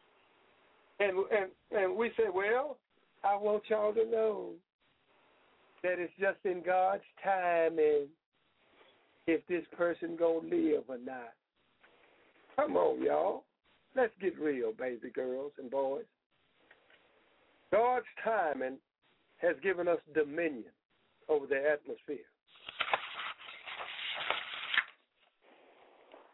E: And we say, well, I want y'all to know that it's just in God's timing if this person gonna live or not. Come on, y'all. Let's get real, baby girls and boys. God's timing has given us dominion over the atmosphere.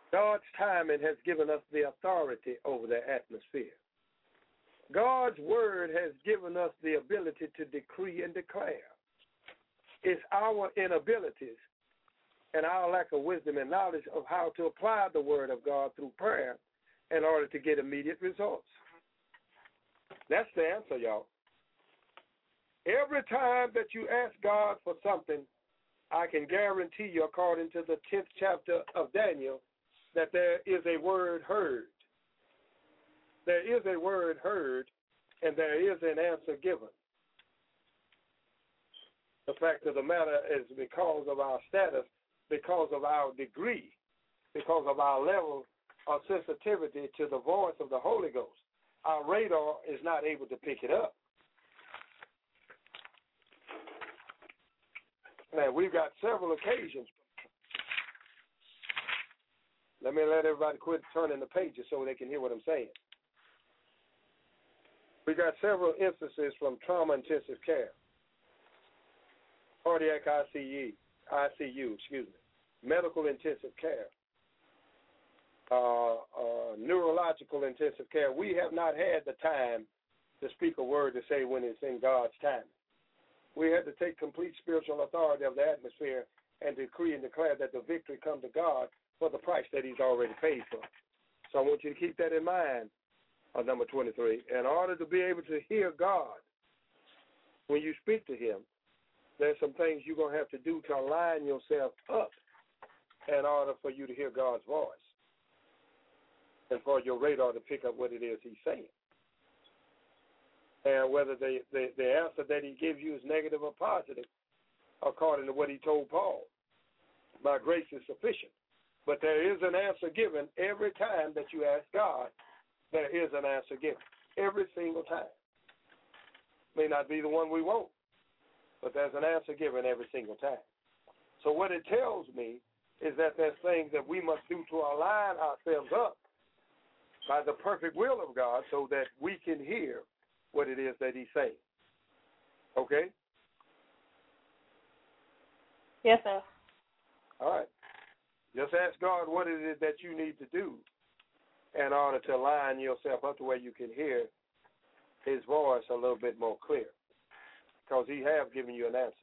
E: God's timing has given us the authority over the atmosphere. God's word has given us the ability to decree and declare. It's our inabilities and our lack of wisdom and knowledge of how to apply the word of God through prayer in order to get immediate results. That's the answer, y'all. Every time that you ask God for something, I can guarantee you, according to the 10th chapter of Daniel, that there is a word heard. There is a word heard, and there is an answer given. The fact of the matter is because of our status, because of our degree, because of our level of sensitivity to the voice of the Holy Ghost, our radar is not able to pick it up. Now, we've got several occasions. Let everybody quit turning the pages so they can hear what I'm saying. We got several instances from trauma-intensive care, cardiac ICU, medical intensive care, neurological intensive care. We have not had the time to speak a word to say when it's in God's time. We had to take complete spiritual authority of the atmosphere and decree and declare that the victory comes to God for the price that he's already paid for. So I want you to keep that in mind, number 23. In order to be able to hear God, when you speak to him, there's some things you're going to have to do to align yourself up in order for you to hear God's voice and for your radar to pick up what it is he's saying. And whether the answer that he gives you is negative or positive, according to what he told Paul, my grace is sufficient. But there is an answer given every time that you ask God. There is an answer given every single time. May not be the one we want, but there's an answer given every single time. So what it tells me is that there's things that we must do to align ourselves up by the perfect will of God so that we can hear what it is that he's saying. Okay?
F: Yes, sir.
E: All right. Just ask God what it is that you need to do in order to line yourself up to where you can hear his voice a little bit more clear, because he has given you an answer.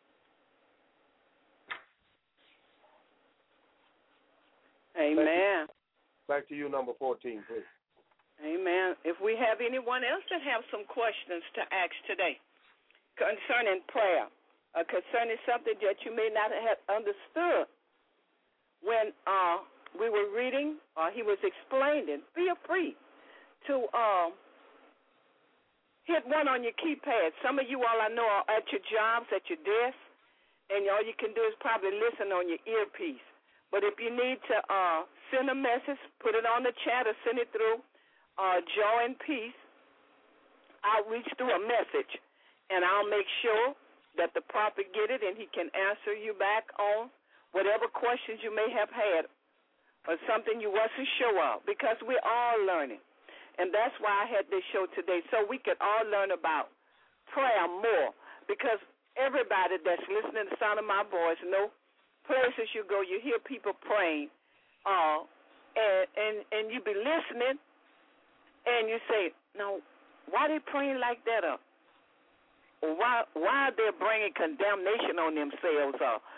D: Amen.
E: Back to you, number 14, please.
D: Amen. If we have anyone else that have some questions to ask today concerning prayer, or concerning something that you may not have understood when we were reading or he was explaining, feel free to hit one on your keypad. Some of you all I know are at your jobs, at your desk, and all you can do is probably listen on your earpiece. But if you need to send a message, put it on the chat or send it through Joy and Peace outreach through a message, and I'll make sure that the prophet get it and he can answer you back on whatever questions you may have had or something you wasn't sure of, because we're all learning. And that's why I had this show today, so we could all learn about prayer more, because everybody that's listening to the sound of my voice know places you go, you hear people praying, and you be listening, and you say, no, why they praying like that? Or why are they bringing condemnation on themselves?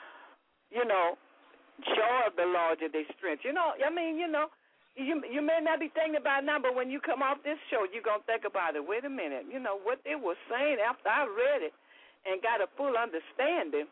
D: Joy of the Lord is their strength. You may not be thinking about it now, but when you come off this show, you're going to think about it. Wait a minute. What they were saying after I read it and got a full understanding,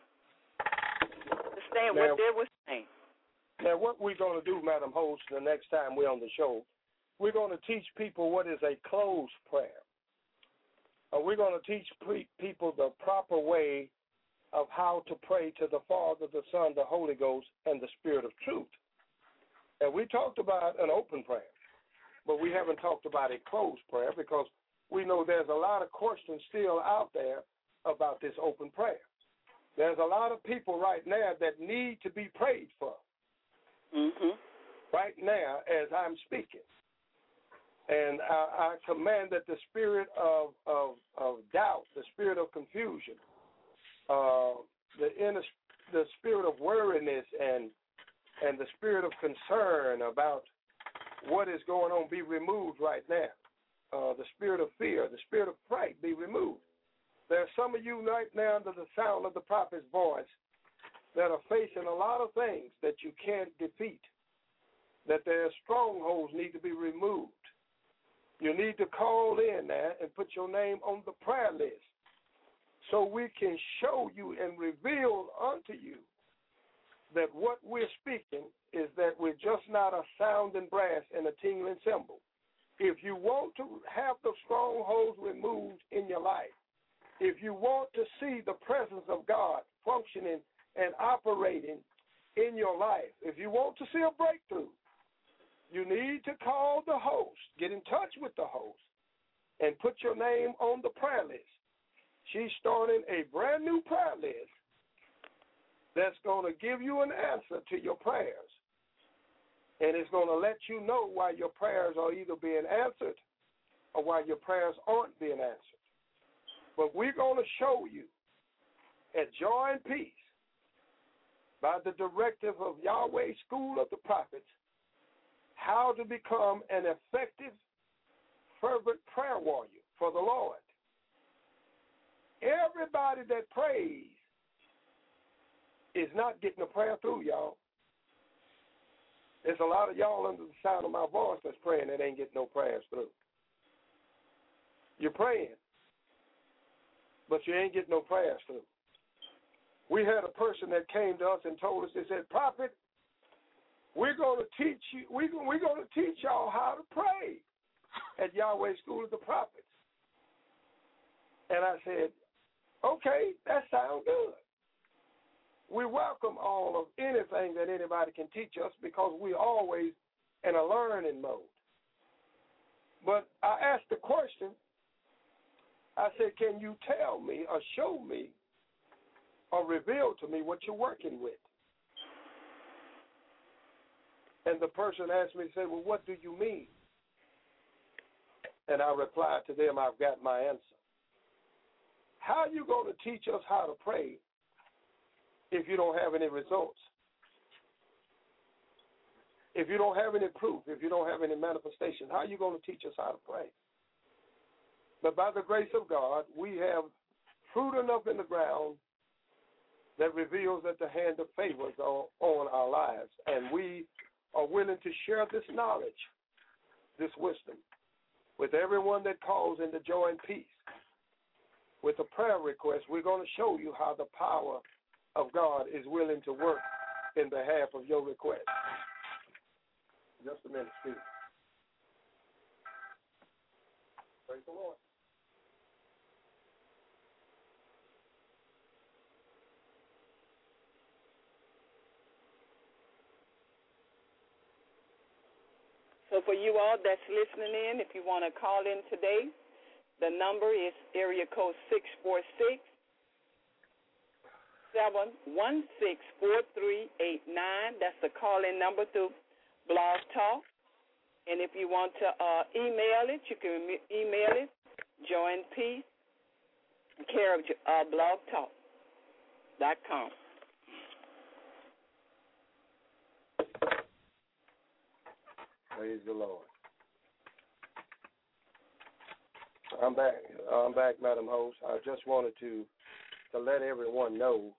D: what they were saying.
E: Now, what we're going to do, Madam Host, the next time we're on the show, we're going to teach people what is a closed prayer. We're going to teach people the proper way of how to pray to the Father, the Son, the Holy Ghost, and the Spirit of truth. And we talked about an open prayer, but we haven't talked about a closed prayer, because we know there's a lot of questions still out there about this open prayer. There's a lot of people right now that need to be prayed for.
D: Mm-hmm.
E: Right now as I'm speaking. And I command that the spirit of doubt, the spirit of confusion, the spirit of worriness and and the spirit of concern about what is going on be removed right now. The spirit of fear, the spirit of fright be removed. There are some of you right now under the sound of the prophet's voice that are facing a lot of things that you can't defeat, that their strongholds need to be removed. You need to call in there and put your name on the prayer list so we can show you and reveal unto you that what we're speaking is that we're just not a sounding brass and a tingling cymbal. If you want to have the strongholds removed in your life, if you want to see the presence of God functioning and operating in your life, if you want to see a breakthrough, you need to call the host, get in touch with the host, and put your name on the prayer list. She's starting a brand new prayer list that's going to give you an answer to your prayers. And it's going to let you know why your prayers are either being answered or why your prayers aren't being answered. But we're going to show you at Joy and Peace, by the directive of Yahweh School of the Prophets, how to become an effective, fervent prayer warrior for the Lord. Everybody that prays is not getting a prayer through, y'all. There's a lot of y'all under the sound of my voice that's praying that ain't getting no prayers through. You're praying, but you ain't getting no prayers through. We had a person that came to us and told us, they said, Prophet, we're going to teach you. We're going to teach y'all how to pray at Yahweh School of the Prophets. And I said, okay, that sounds good. We welcome all of anything that anybody can teach us because we're always in a learning mode. But I asked the question, I said, can you tell me or show me or reveal to me what you're working with? And the person asked me, said, well, what do you mean? And I replied to them, I've got my answer. How are you going to teach us how to pray if you don't have any results? If you don't have any proof, if you don't have any manifestation, how are you going to teach us how to pray? But by the grace of God, we have fruit enough in the ground that reveals that the hand of favor is on our lives. And we are willing to share this knowledge, this wisdom, with everyone that calls into Joy and Peace. With a prayer request, we're going to show you how the power of God is willing to work in behalf of your request. Just a minute, Steve. Praise the Lord.
D: So for you all that's listening in, if you want to call in today, the number is area code 646-716-4389. That's the call-in number through Blog Talk. And if you want to email it, you can email it, Joy and Peace, care of blogtalk.com.
E: Praise the Lord. I'm back, Madam Host. I just wanted to let everyone know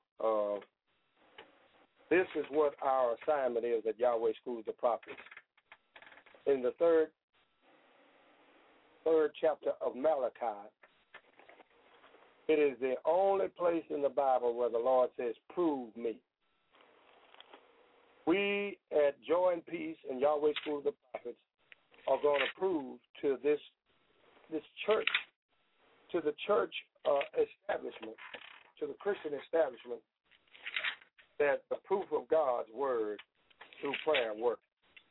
E: this is what our assignment is at Yahweh School of the Prophets. In the third chapter of Malachi, it is the only place in the Bible where the Lord says, prove me. We at Joy and Peace and Yahweh School of the Prophets are going to prove to this church, to the church establishment, to the Christian establishment, that the proof of God's word through prayer works.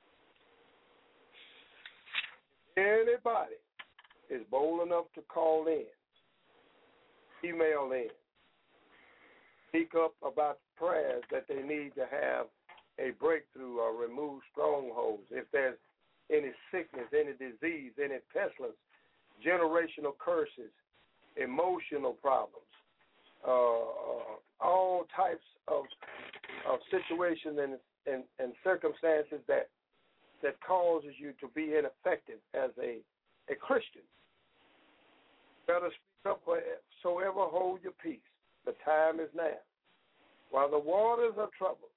E: Anybody is bold enough to call in, email in, speak up about prayers that they need to have a breakthrough or remove strongholds. If there's any sickness, any disease, any pestilence, generational curses, emotional problems, all types of situations and circumstances that causes you to be ineffective as a Christian. Better speak up, whatsoever, hold your peace. The time is now. While the waters are troubled,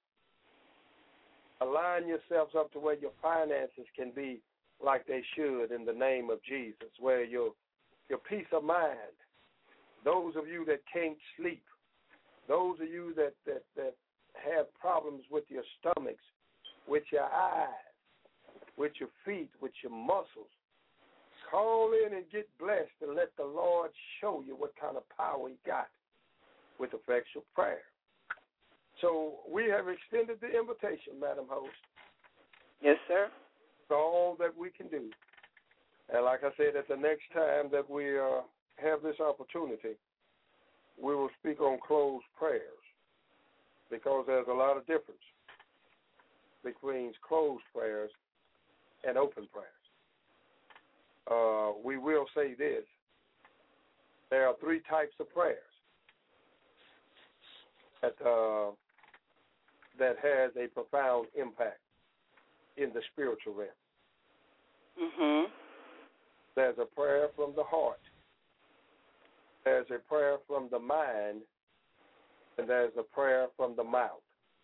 E: align yourselves up to where your finances can be like they should in the name of Jesus, where your peace of mind, those of you that can't sleep, those of you that have problems with your stomachs, with your eyes, with your feet, with your muscles, call in and get blessed and let the Lord show you what kind of power he got with effectual prayer. So we have extended the invitation, Madam Host.
D: Yes, sir.
E: It's all that we can do. And like I said, at the next time that we have this opportunity, we will speak on closed prayers, because there's a lot of difference between closed prayers and open prayers. We will say this. There are three types of prayers that has a profound impact in the spiritual realm.
D: Mm-hmm.
E: There's a prayer from the heart. There's a prayer from the mind. And there's a prayer from the mouth.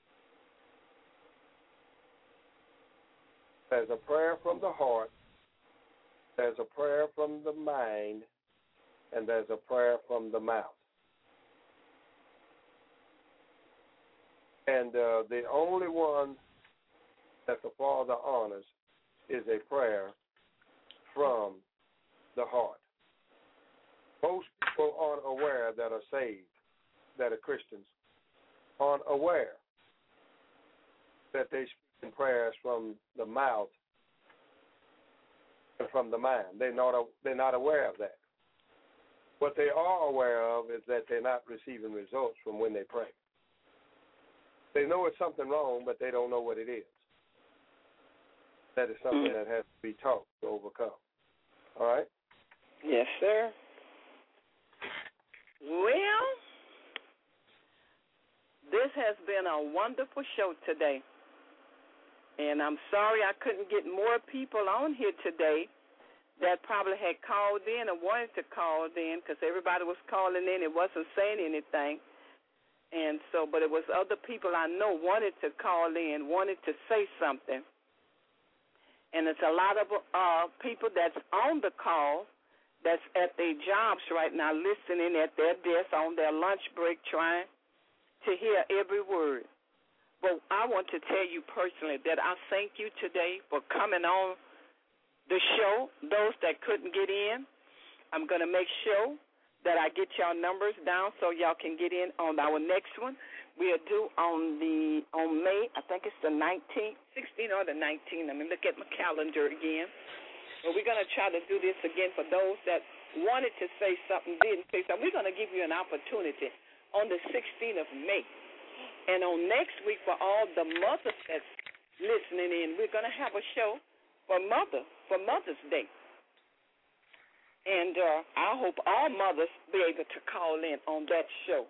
E: There's a prayer from the heart. There's a prayer from the mind. And there's a prayer from the mouth. And the only one that the Father honors is a prayer from the heart. Most people aren't aware that are saved, that are Christians, aren't aware that they speak in prayers from the mouth and from the mind. They're not aware of that. What they are aware of is that they're not receiving results from when they pray. They know it's something wrong, but they don't know what it is. That is something that has to be taught to overcome. All right?
D: Yes, sir. Well, this has been a wonderful show today. And I'm sorry I couldn't get more people on here today that probably had called in or wanted to call in, because everybody was calling in. It wasn't saying anything. And so, but it was other people I know wanted to call in, wanted to say something. And it's a lot of people that's on the call that's at their jobs right now, listening at their desk on their lunch break, trying to hear every word. But I want to tell you personally that I thank you today for coming on the show. Those that couldn't get in, I'm going to make sure that I get y'all numbers down so y'all can get in on our next one. We'll do on May, I think it's the 19th, 16th or the 19th. Let me look at my calendar again. But we're going to try to do this again for those that wanted to say something, didn't say something. We're going to give you an opportunity on the 16th of May. And on next week, for all the mothers that's listening in, we're going to have a show for Mother's Day. And I hope all mothers be able to call in on that show,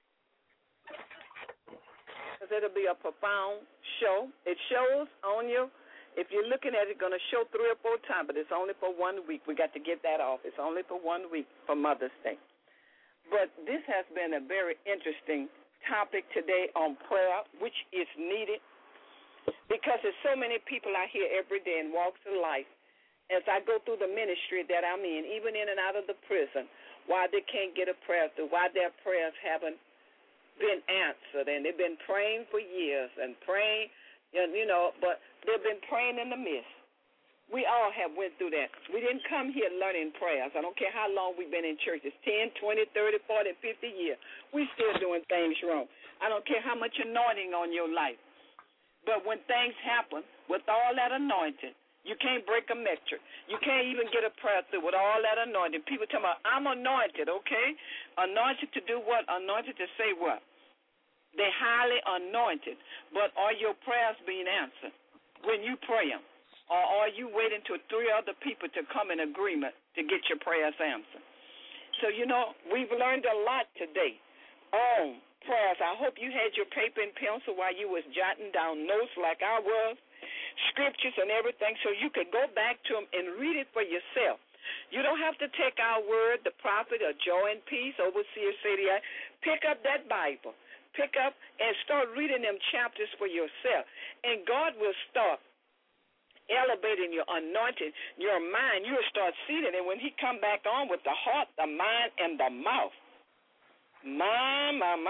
D: because it'll be a profound show. It shows on you. If you're looking at it, it's going to show 3 or 4 times, but it's only for 1 week. We got to get that off. It's only for 1 week for Mother's Day. But this has been a very interesting topic today on prayer, which is needed, because there's so many people out here every day in walks of life. As I go through the ministry that I'm in, even in and out of the prison, why they can't get a prayer through, why their prayers haven't been answered, and they've been praying for years and praying, but they've been praying in the mist. We all have went through that. We didn't come here learning prayers. I don't care how long we've been in churches, 10, 20, 30, 40, 50 years. We still doing things wrong. I don't care how much anointing on your life. But when things happen, with all that anointing, you can't break a metric. You can't even get a prayer through with all that anointing. People tell me, I'm anointed, okay? Anointed to do what? Anointed to say what? They're highly anointed. But are your prayers being answered when you pray them? Or are you waiting till 3 other people to come in agreement to get your prayers answered? So, we've learned a lot today on prayers. I hope you had your paper and pencil while you was jotting down notes like I was, scriptures and everything, so you could go back to them and read it for yourself. You don't have to take our word, the prophet, or Joy and Peace, overseer, CDI. Pick up that Bible. Pick up and start reading them chapters for yourself. And God will start elevating your anointing, your mind. You'll start seeing it. And when he come back on with the heart, the mind, and the mouth, my.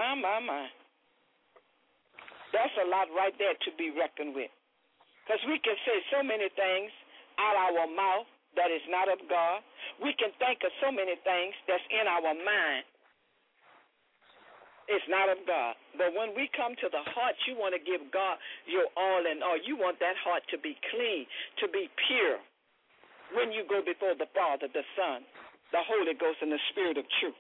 D: That's a lot right there to be reckoned with. Because we can say so many things out our mouth that is not of God. We can think of so many things that's in our mind. It's not of God. But when we come to the heart, you want to give God your all and all. You want that heart to be clean, to be pure. When you go before the Father, the Son, the Holy Ghost, and the Spirit of truth.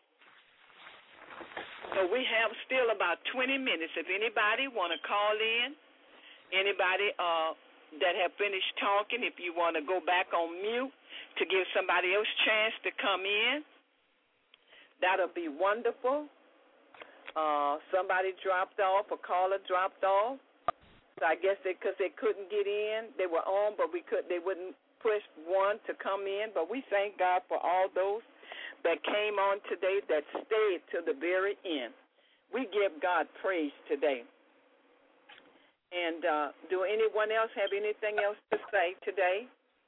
D: So we have still about 20 minutes. If anybody want to call in, anybody that have finished talking, if you want to go back on mute to give somebody else a chance to come in, that'll be wonderful. Somebody dropped off, a caller dropped off. So I guess because they couldn't get in, they were on, but they wouldn't push one to come in. But we thank God for all those that came on today that stayed to the very end. We give God praise today. And do anyone else have anything else to say today?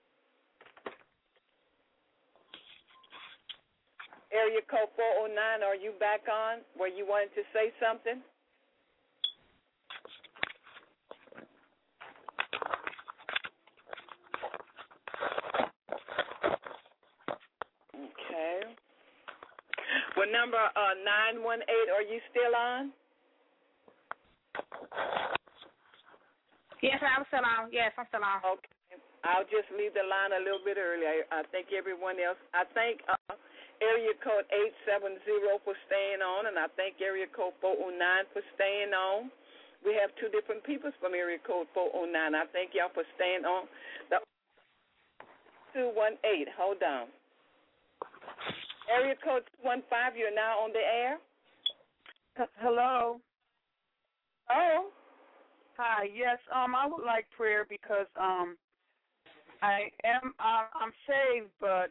D: Area code 409, are you back on where you wanted to say something? Okay. Well, number 918, are you still on?
F: Yes, I'm still on. Yes, I'm still on.
D: Okay. I'll just leave the line a little bit early. I thank everyone else. I thank area code 870 for staying on, and I thank area code 409 for staying on. We have two different people from area code 409. I thank y'all for staying on. The 218, hold on. Area code 215, you're now on the air.
G: Hello.
D: Oh.
G: Hi. Yes. I would like prayer because I'm saved, but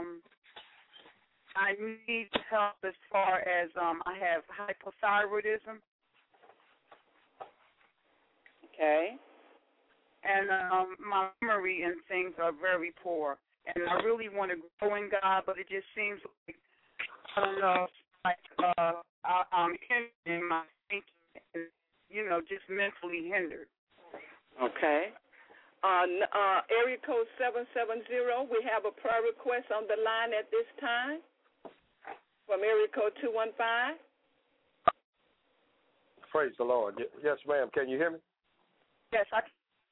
G: I need help as far as I have hypothyroidism.
D: Okay.
G: And my memory and things are very poor. And I really want to grow in God, but it just seems like, I don't know, I'm hindering my thinking, just mentally hindered.
D: Okay. Area code 770, we have a prayer request on the line at this time from area code 215.
E: Praise the Lord. Yes, ma'am. Can you hear me?
G: Yes, I can.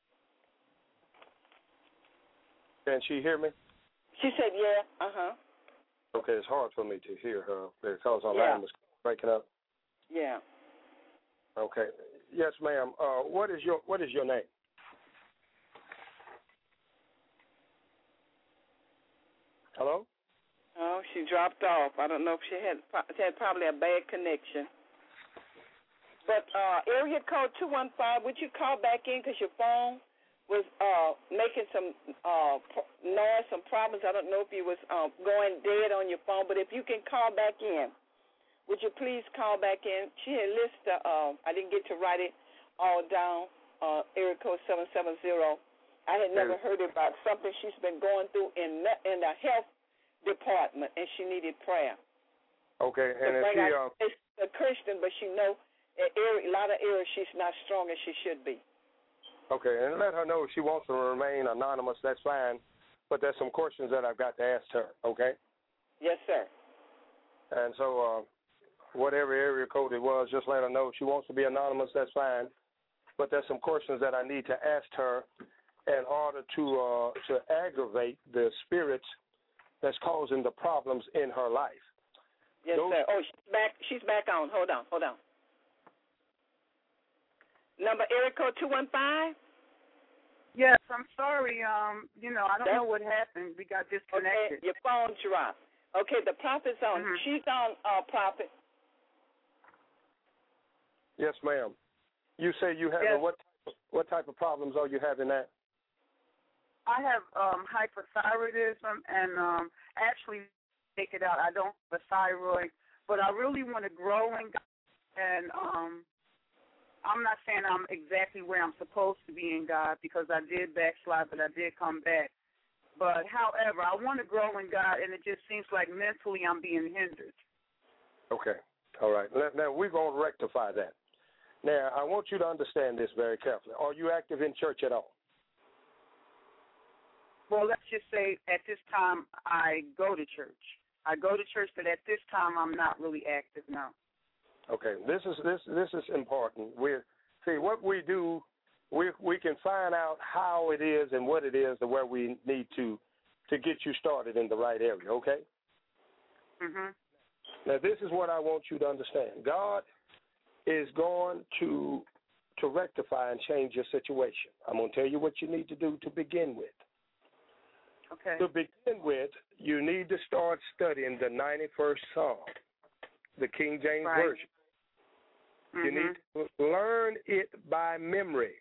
E: Can she hear me?
D: She said, yeah. Uh-huh.
E: Okay, it's hard for me to hear her because our line was breaking up.
D: Yeah.
E: Okay. Yes, ma'am. What is your name? Hello?
D: Oh, she dropped off. I don't know if she had probably a bad connection. But area code 215, would you call back in because your phone was making some noise, some problems. I don't know if you was going dead on your phone, but if you can call back in, would you please call back in? She had listed, I didn't get to write it all down, area code 770. I had never heard about something she's been going through in the health department, and she needed prayer.
E: Okay, and if she...
D: She's a Christian, but she know a lot of areas she's not strong as she should be.
E: Okay, and let her know if she wants to remain anonymous, that's fine, but there's some questions that I've got to ask her, okay?
D: Yes, sir.
E: And so whatever area code it was, just let her know. If she wants to be anonymous, that's fine, but there's some questions that I need to ask her in order to aggravate the spirits that's causing the problems in her life.
D: Yes, sir. Oh, she's back on. Hold on. Number area code 215?
G: Yes, I'm sorry. I don't know what happened. We got disconnected.
D: Okay, your phone dropped. Okay, the prophet's on.
G: Mm-hmm.
D: She's on, prophet.
E: Yes, ma'am. You say you have what type of problems are you having now?
G: I have hyperthyroidism, and actually take it out. I don't have a thyroid, but I really want to grow in God, and I'm not saying I'm exactly where I'm supposed to be in God, because I did backslide, but I did come back. But, however, I want to grow in God, and it just seems like mentally I'm being hindered.
E: Okay. All right. Now, we're going to rectify that. Now, I want you to understand this very carefully. Are you active in church at all?
G: Well, let's just say at this time I go to church. I go to church, but at this time I'm not really active now. Okay.
E: This is important. What we do, we can find out how it is and what it is to where we need to get you started in the right area, okay?
G: Mhm.
E: Now, this is what I want you to understand. God is going to rectify and change your situation. I'm going to tell you what you need to do to begin with.
G: Okay.
E: To begin with, you need to start studying the 91st Psalm, the King James Version.
G: Mm-hmm.
E: You need to learn it by memory.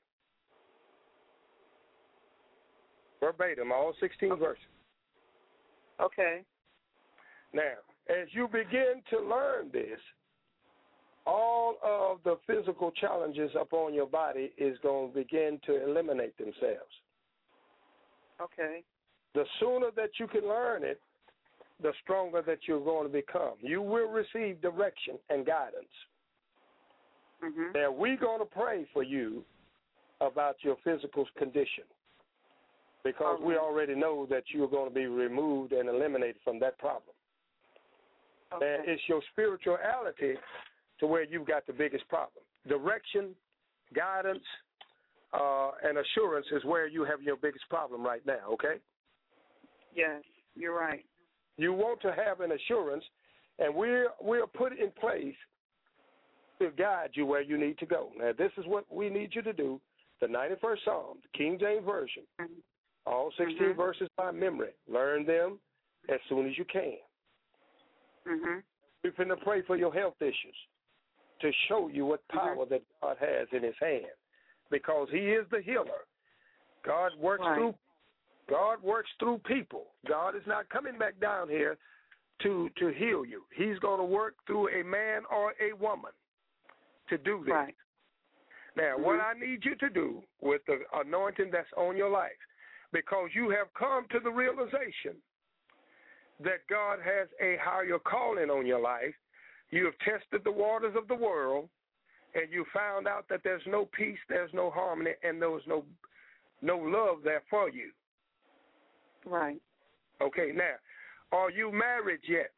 E: Verbatim, all 16 verses.
G: Okay.
E: Now, as you begin to learn this, all of the physical challenges upon your body is going to begin to eliminate themselves.
G: Okay.
E: The sooner that you can learn it, the stronger that you're going to become. You will receive direction and guidance.
G: Mm-hmm.
E: Now, we're going to pray for you about your physical condition, because we already know that you're going to be removed and eliminated from that problem.
G: Okay.
E: And it's your spirituality to where you've got the biggest problem. Direction, guidance, and assurance is where you have your biggest problem right now, okay?
G: Yes, you're right.
E: You want to have an assurance, and we're put in place to guide you where you need to go. Now, this is what we need you to do. The 91st Psalm, the King James Version, all 16 verses by memory. Learn them as soon as you can. We're going to pray for your health issues to show you what power that God has in his hand, because he is the healer. God works through people. God is not coming back down here to heal you. He's going to work through a man or a woman to do this.
G: Right.
E: Now, what I need you to do with the anointing that's on your life, because you have come to the realization that God has a higher calling on your life, you have tested the waters of the world, and you found out that there's no peace, there's no harmony, and there's no love there for you.
G: Right.
E: Okay, now, are you married yet?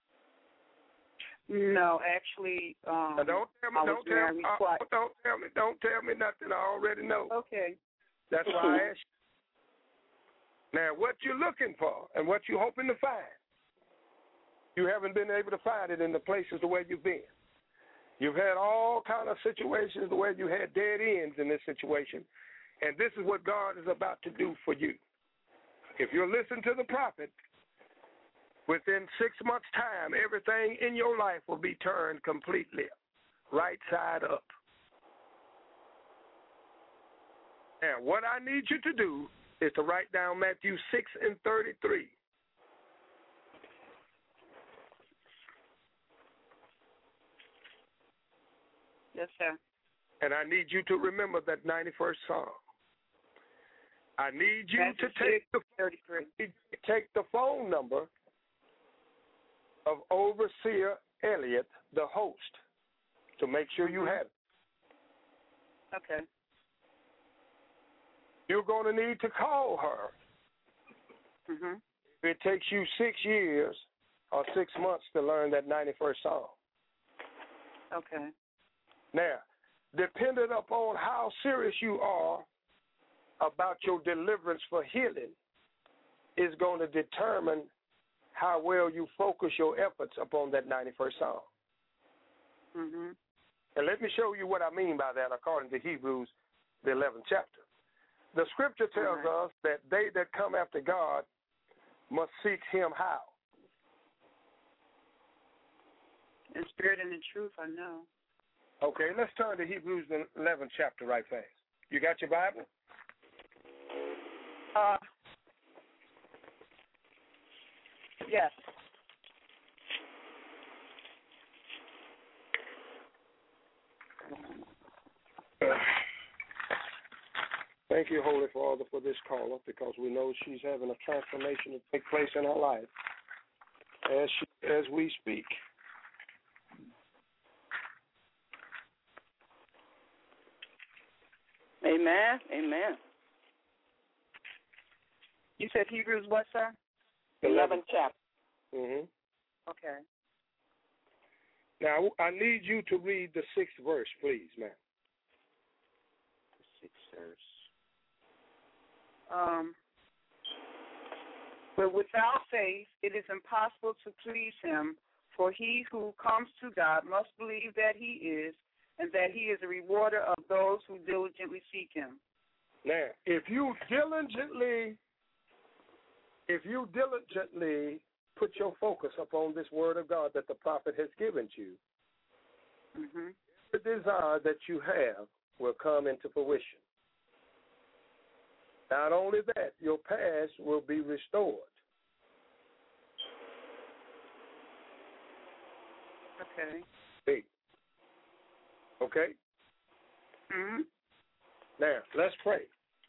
G: No, actually,
E: don't tell me nothing I already know.
G: Okay.
E: That's why I asked you. Now, what you're looking for and what you're hoping to find, you haven't been able to find it in the places the way you've been. You've had all kind of situations the way you had dead ends in this situation, and this is what God is about to do for you. If you listen to the prophet, within 6 months' time, everything in your life will be turned completely right side up. Now, what I need you to do is to write down Matthew 6:33.
G: Yes, sir.
E: And I need you to remember that 91st Psalm. I need you
G: Matthew
E: to take the phone number of Overseer Elliott, the host, to make sure you have it.
G: Okay.
E: You're going to need to call her. If it takes you 6 years or 6 months to learn that 91st Psalm.
G: Okay.
E: Now, depending upon how serious you are about your deliverance for healing is going to determine how well you focus your efforts upon that 91st Psalm. And let me show you what I mean by that according to Hebrews, the 11th chapter. The scripture tells us that they that come after God must seek him how?
G: In spirit and in truth, I know.
E: Okay, let's turn to Hebrews the 11th chapter right fast. You got your Bible?
G: Yes.
E: Thank you, Holy Father, for this caller, because we know she's having a transformation to take place in her life as we speak.
D: Amen. Amen.
G: You said Hebrews what, sir?
D: 11th chapter.
E: Mm-hmm.
G: Okay.
E: Now, I need you to read the 6th verse, please, ma'am.
G: The 6th verse. But without faith, it is impossible to please him, for he who comes to God must believe that he is, and that he is a rewarder of those who diligently seek him.
E: Now, if you diligently put your focus upon this word of God that the prophet has given to you,
G: Mm-hmm.
E: the desire that you have will come into fruition. Not only that, your past will be restored.
G: Okay.
E: See? Okay?
G: Mm-hmm.
E: Now, let's pray.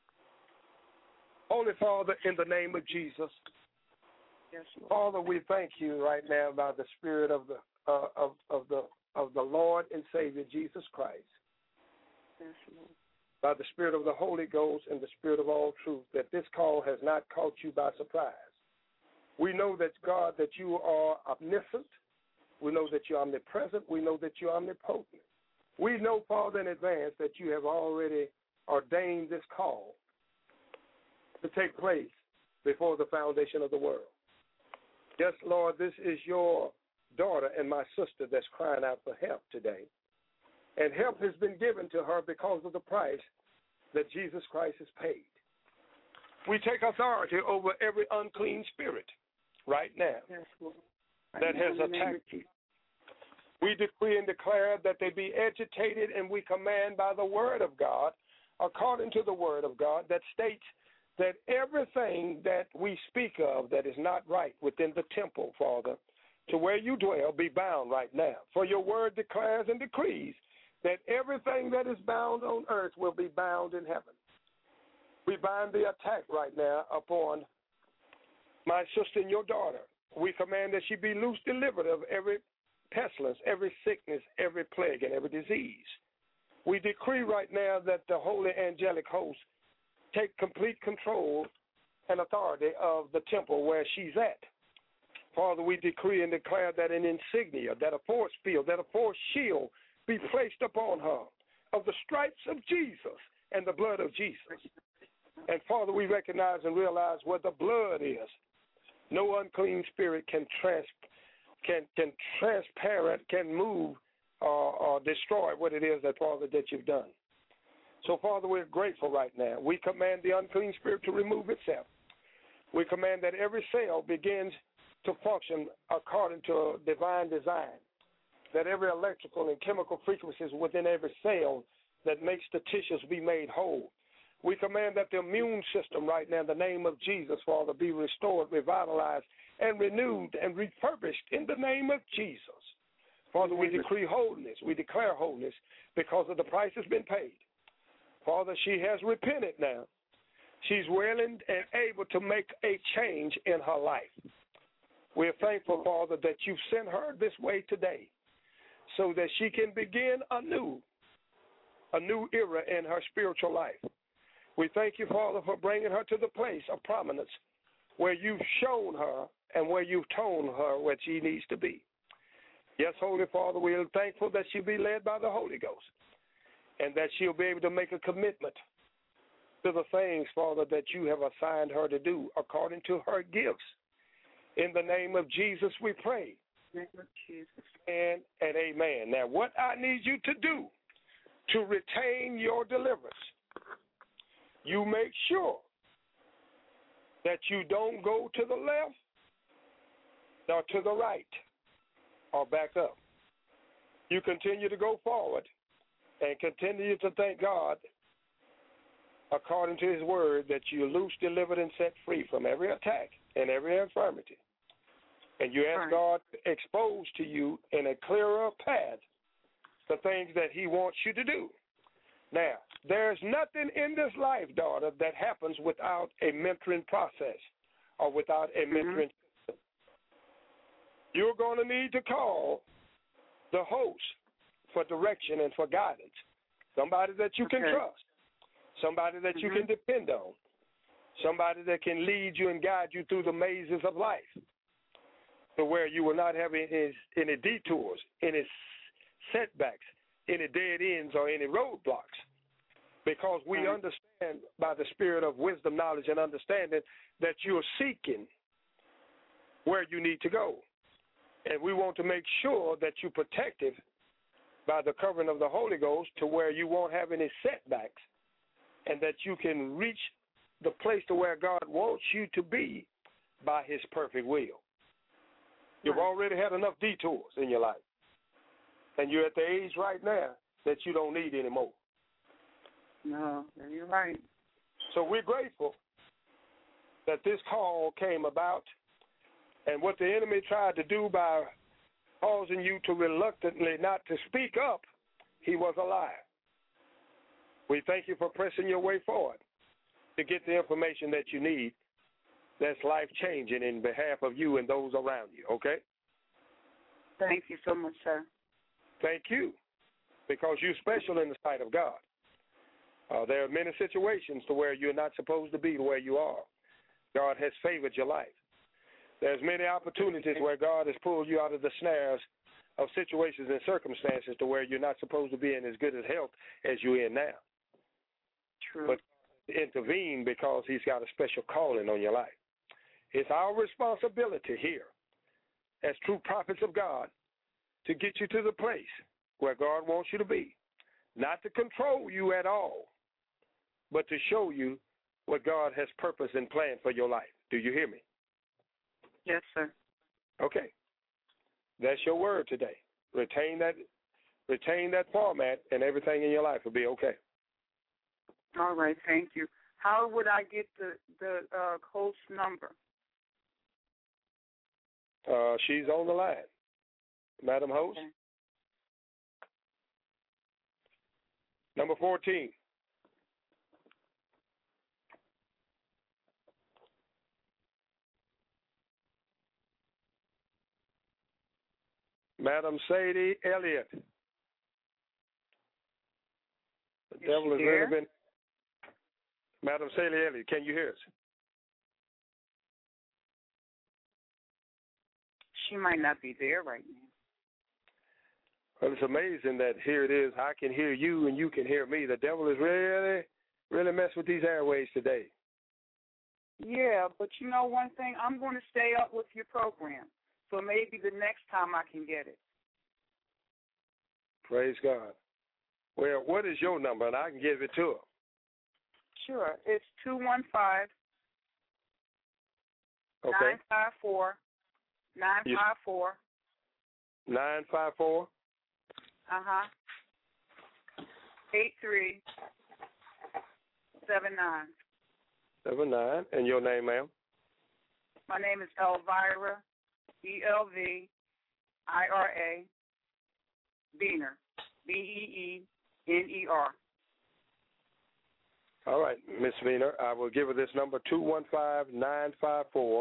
E: Holy Father, in the name of Jesus,
G: Yes, Lord.
E: Father, we thank you right now by the Spirit of the Lord and Savior Jesus Christ,
G: Yes, Lord.
E: by the Spirit of the Holy Ghost and the Spirit of all truth, that this call has not caught you by surprise. We know that, God, that you are omniscient. We know that you're omnipresent. We know that you're omnipotent. We know, Father, in advance that you have already ordained this call to take place before the foundation of the world. Yes, Lord, this is your daughter and my sister that's crying out for help today. And help has been given to her because of the price that Jesus Christ has paid. We take authority over every unclean spirit right now
G: Yes, Lord.
E: that has attacked you. We decree and declare that they be agitated, and we command by the word of God, according to the word of God, that states that everything that we speak of that is not right within the temple, Father, to where you dwell, be bound right now. For your word declares and decrees that everything that is bound on earth will be bound in heaven. We bind the attack right now upon my sister and your daughter. We command that she be loose, delivered of every pestilence, every sickness, every plague, and every disease. We decree right now that the holy angelic host take complete control and authority of the temple where she's at. Father, we decree and declare that an insignia, that a force field, that a force shield be placed upon her of the stripes of Jesus and the blood of Jesus. And Father, we recognize and realize where the blood is, no unclean spirit can move or destroy what it is that, Father, that you've done. So, Father, we're grateful right now. We command the unclean spirit to remove itself. We command that every cell begins to function according to a divine design, that every electrical and chemical frequencies within every cell that makes the tissues be made whole. We command that the immune system right now, in the name of Jesus, Father, be restored, revitalized, and renewed and refurbished in the name of Jesus. Father, we decree wholeness. We declare wholeness because of the price has been paid. Father, she has repented now. She's willing and able to make a change in her life. We're thankful, Father, that you've sent her this way today so that she can begin a new era in her spiritual life. We thank you, Father, for bringing her to the place of prominence where you've shown her and where you've told her what she needs to be. Yes, Holy Father, we are thankful that she'll be led by the Holy Ghost and that she'll be able to make a commitment to the things, Father, that you have assigned her to do according to her gifts. In the name of Jesus, we pray.
G: In the name of Jesus.
E: And amen. Now, what I need you to do to retain your deliverance, you make sure that you don't go to the left or to the right or back up. You continue to go forward and continue to thank God according to his word that you're loose, delivered, and set free from every attack and every infirmity. And you ask God to expose to you in a clearer path the things that he wants you to do. Now, there's nothing in this life, daughter, that happens without a mentoring process or without a mentoring system. You're going to need to call the host for direction and for guidance, somebody that you can trust, somebody that you can depend on, somebody that can lead you and guide you through the mazes of life to where you will not have any detours, any setbacks, any dead ends, or any roadblocks. Because we understand by the spirit of wisdom, knowledge, and understanding that you're seeking where you need to go. And we want to make sure that you're protected by the covering of the Holy Ghost to where you won't have any setbacks and that you can reach the place to where God wants you to be by his perfect will. You've already had enough detours in your life. And you're at the age right now that you don't need any more.
G: No, you're right.
E: So we're grateful that this call came about, and what the enemy tried to do by causing you to reluctantly not to speak up, he was a liar. We thank you for pressing your way forward to get the information that you need that's life-changing in behalf of you and those around you, okay?
G: Thank you so much, sir.
E: Thank you, because you're special in the sight of God. There are many situations to where you're not supposed to be where you are. God has favored your life. There's many opportunities where God has pulled you out of the snares of situations and circumstances to where you're not supposed to be in as good as health as you're in now.
G: True.
E: But intervene because he's got a special calling on your life. It's our responsibility here as true prophets of God to get you to the place where God wants you to be. Not to control you at all, but to show you what God has purposed and planned for your life. Do you hear me?
G: Yes, sir.
E: Okay. That's your word today. Retain that format, and everything in your life will be okay.
G: All right, thank you. How would I get the host number?
E: She's on the line. Madam Host.
G: Okay.
E: Number 14. Madam Sadie Elliott. The devil has really been. Madam Sadie Elliott, can you hear us?
G: She might not be there right now.
E: Well, it's amazing that here it is. I can hear you and you can hear me. The devil is really, really messing with these airways today.
G: Yeah, but you know one thing? I'm going to stay up with your program. So maybe the next time I can get it.
E: Praise God. Well, what is your number? And I can give it to her.
G: Sure. It's 215
E: Okay.
G: 954 954.
E: 954.
G: 8379.
E: 79. And your name, ma'am?
G: My name is Elvira, ELVIRA, Beaner, BEENER.
E: All right, Miss Vena, I will give her this number, 215-954-8379.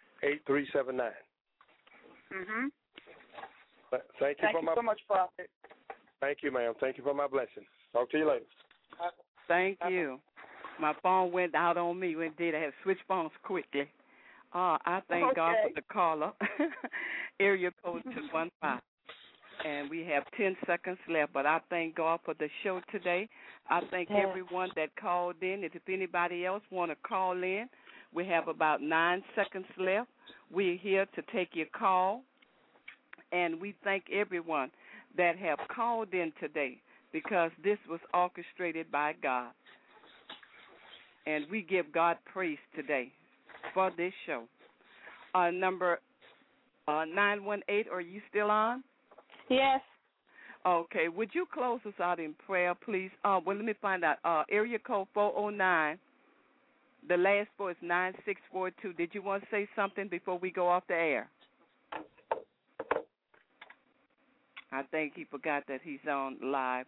G: Mm-hmm.
E: Thank you
G: so much, Prophet.
E: Thank you, ma'am. Thank you for my blessing. Talk to you later.
H: Thank you. My phone went out on me. Indeed, I had to switch phones quickly. I thank God for the caller. Area code 215. And we have 10 seconds left, but I thank God for the show today. I thank everyone that called in. If anybody else want to call in, we have about 9 seconds left. We're here to take your call, and we thank everyone that have called in today because this was orchestrated by God. And we give God praise today for this show. Number 918, are you still on?
F: Yes.
H: Okay, would you close us out in prayer, please? Well, let me find out. Area code 409. The last four is 9642. Did you want to say something before we go off the air? I think he forgot that he's on live.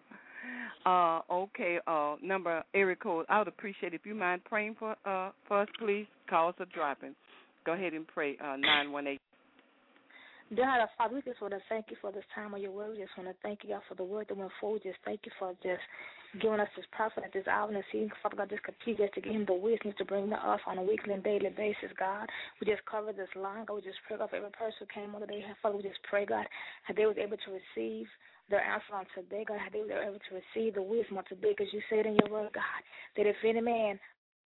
H: Okay, number, area code. I would appreciate if you mind praying for us, please. Calls are dropping. Go ahead and pray, 918.
F: Dear Heavenly Father, we just want to thank you for this time of your word. We just want to thank you, God, for the word that went forward. Just thank you for just giving us this prophet at this hour and this season. Father God, just continue to give him the wisdom to bring to us on a weekly and daily basis, God. We just cover this line, God. We just pray, God, for every person who came on today. Father, we just pray, God, that they was able to receive their answer on today, God, how they were able to receive the wisdom on today, because you said in your word, God, that if any man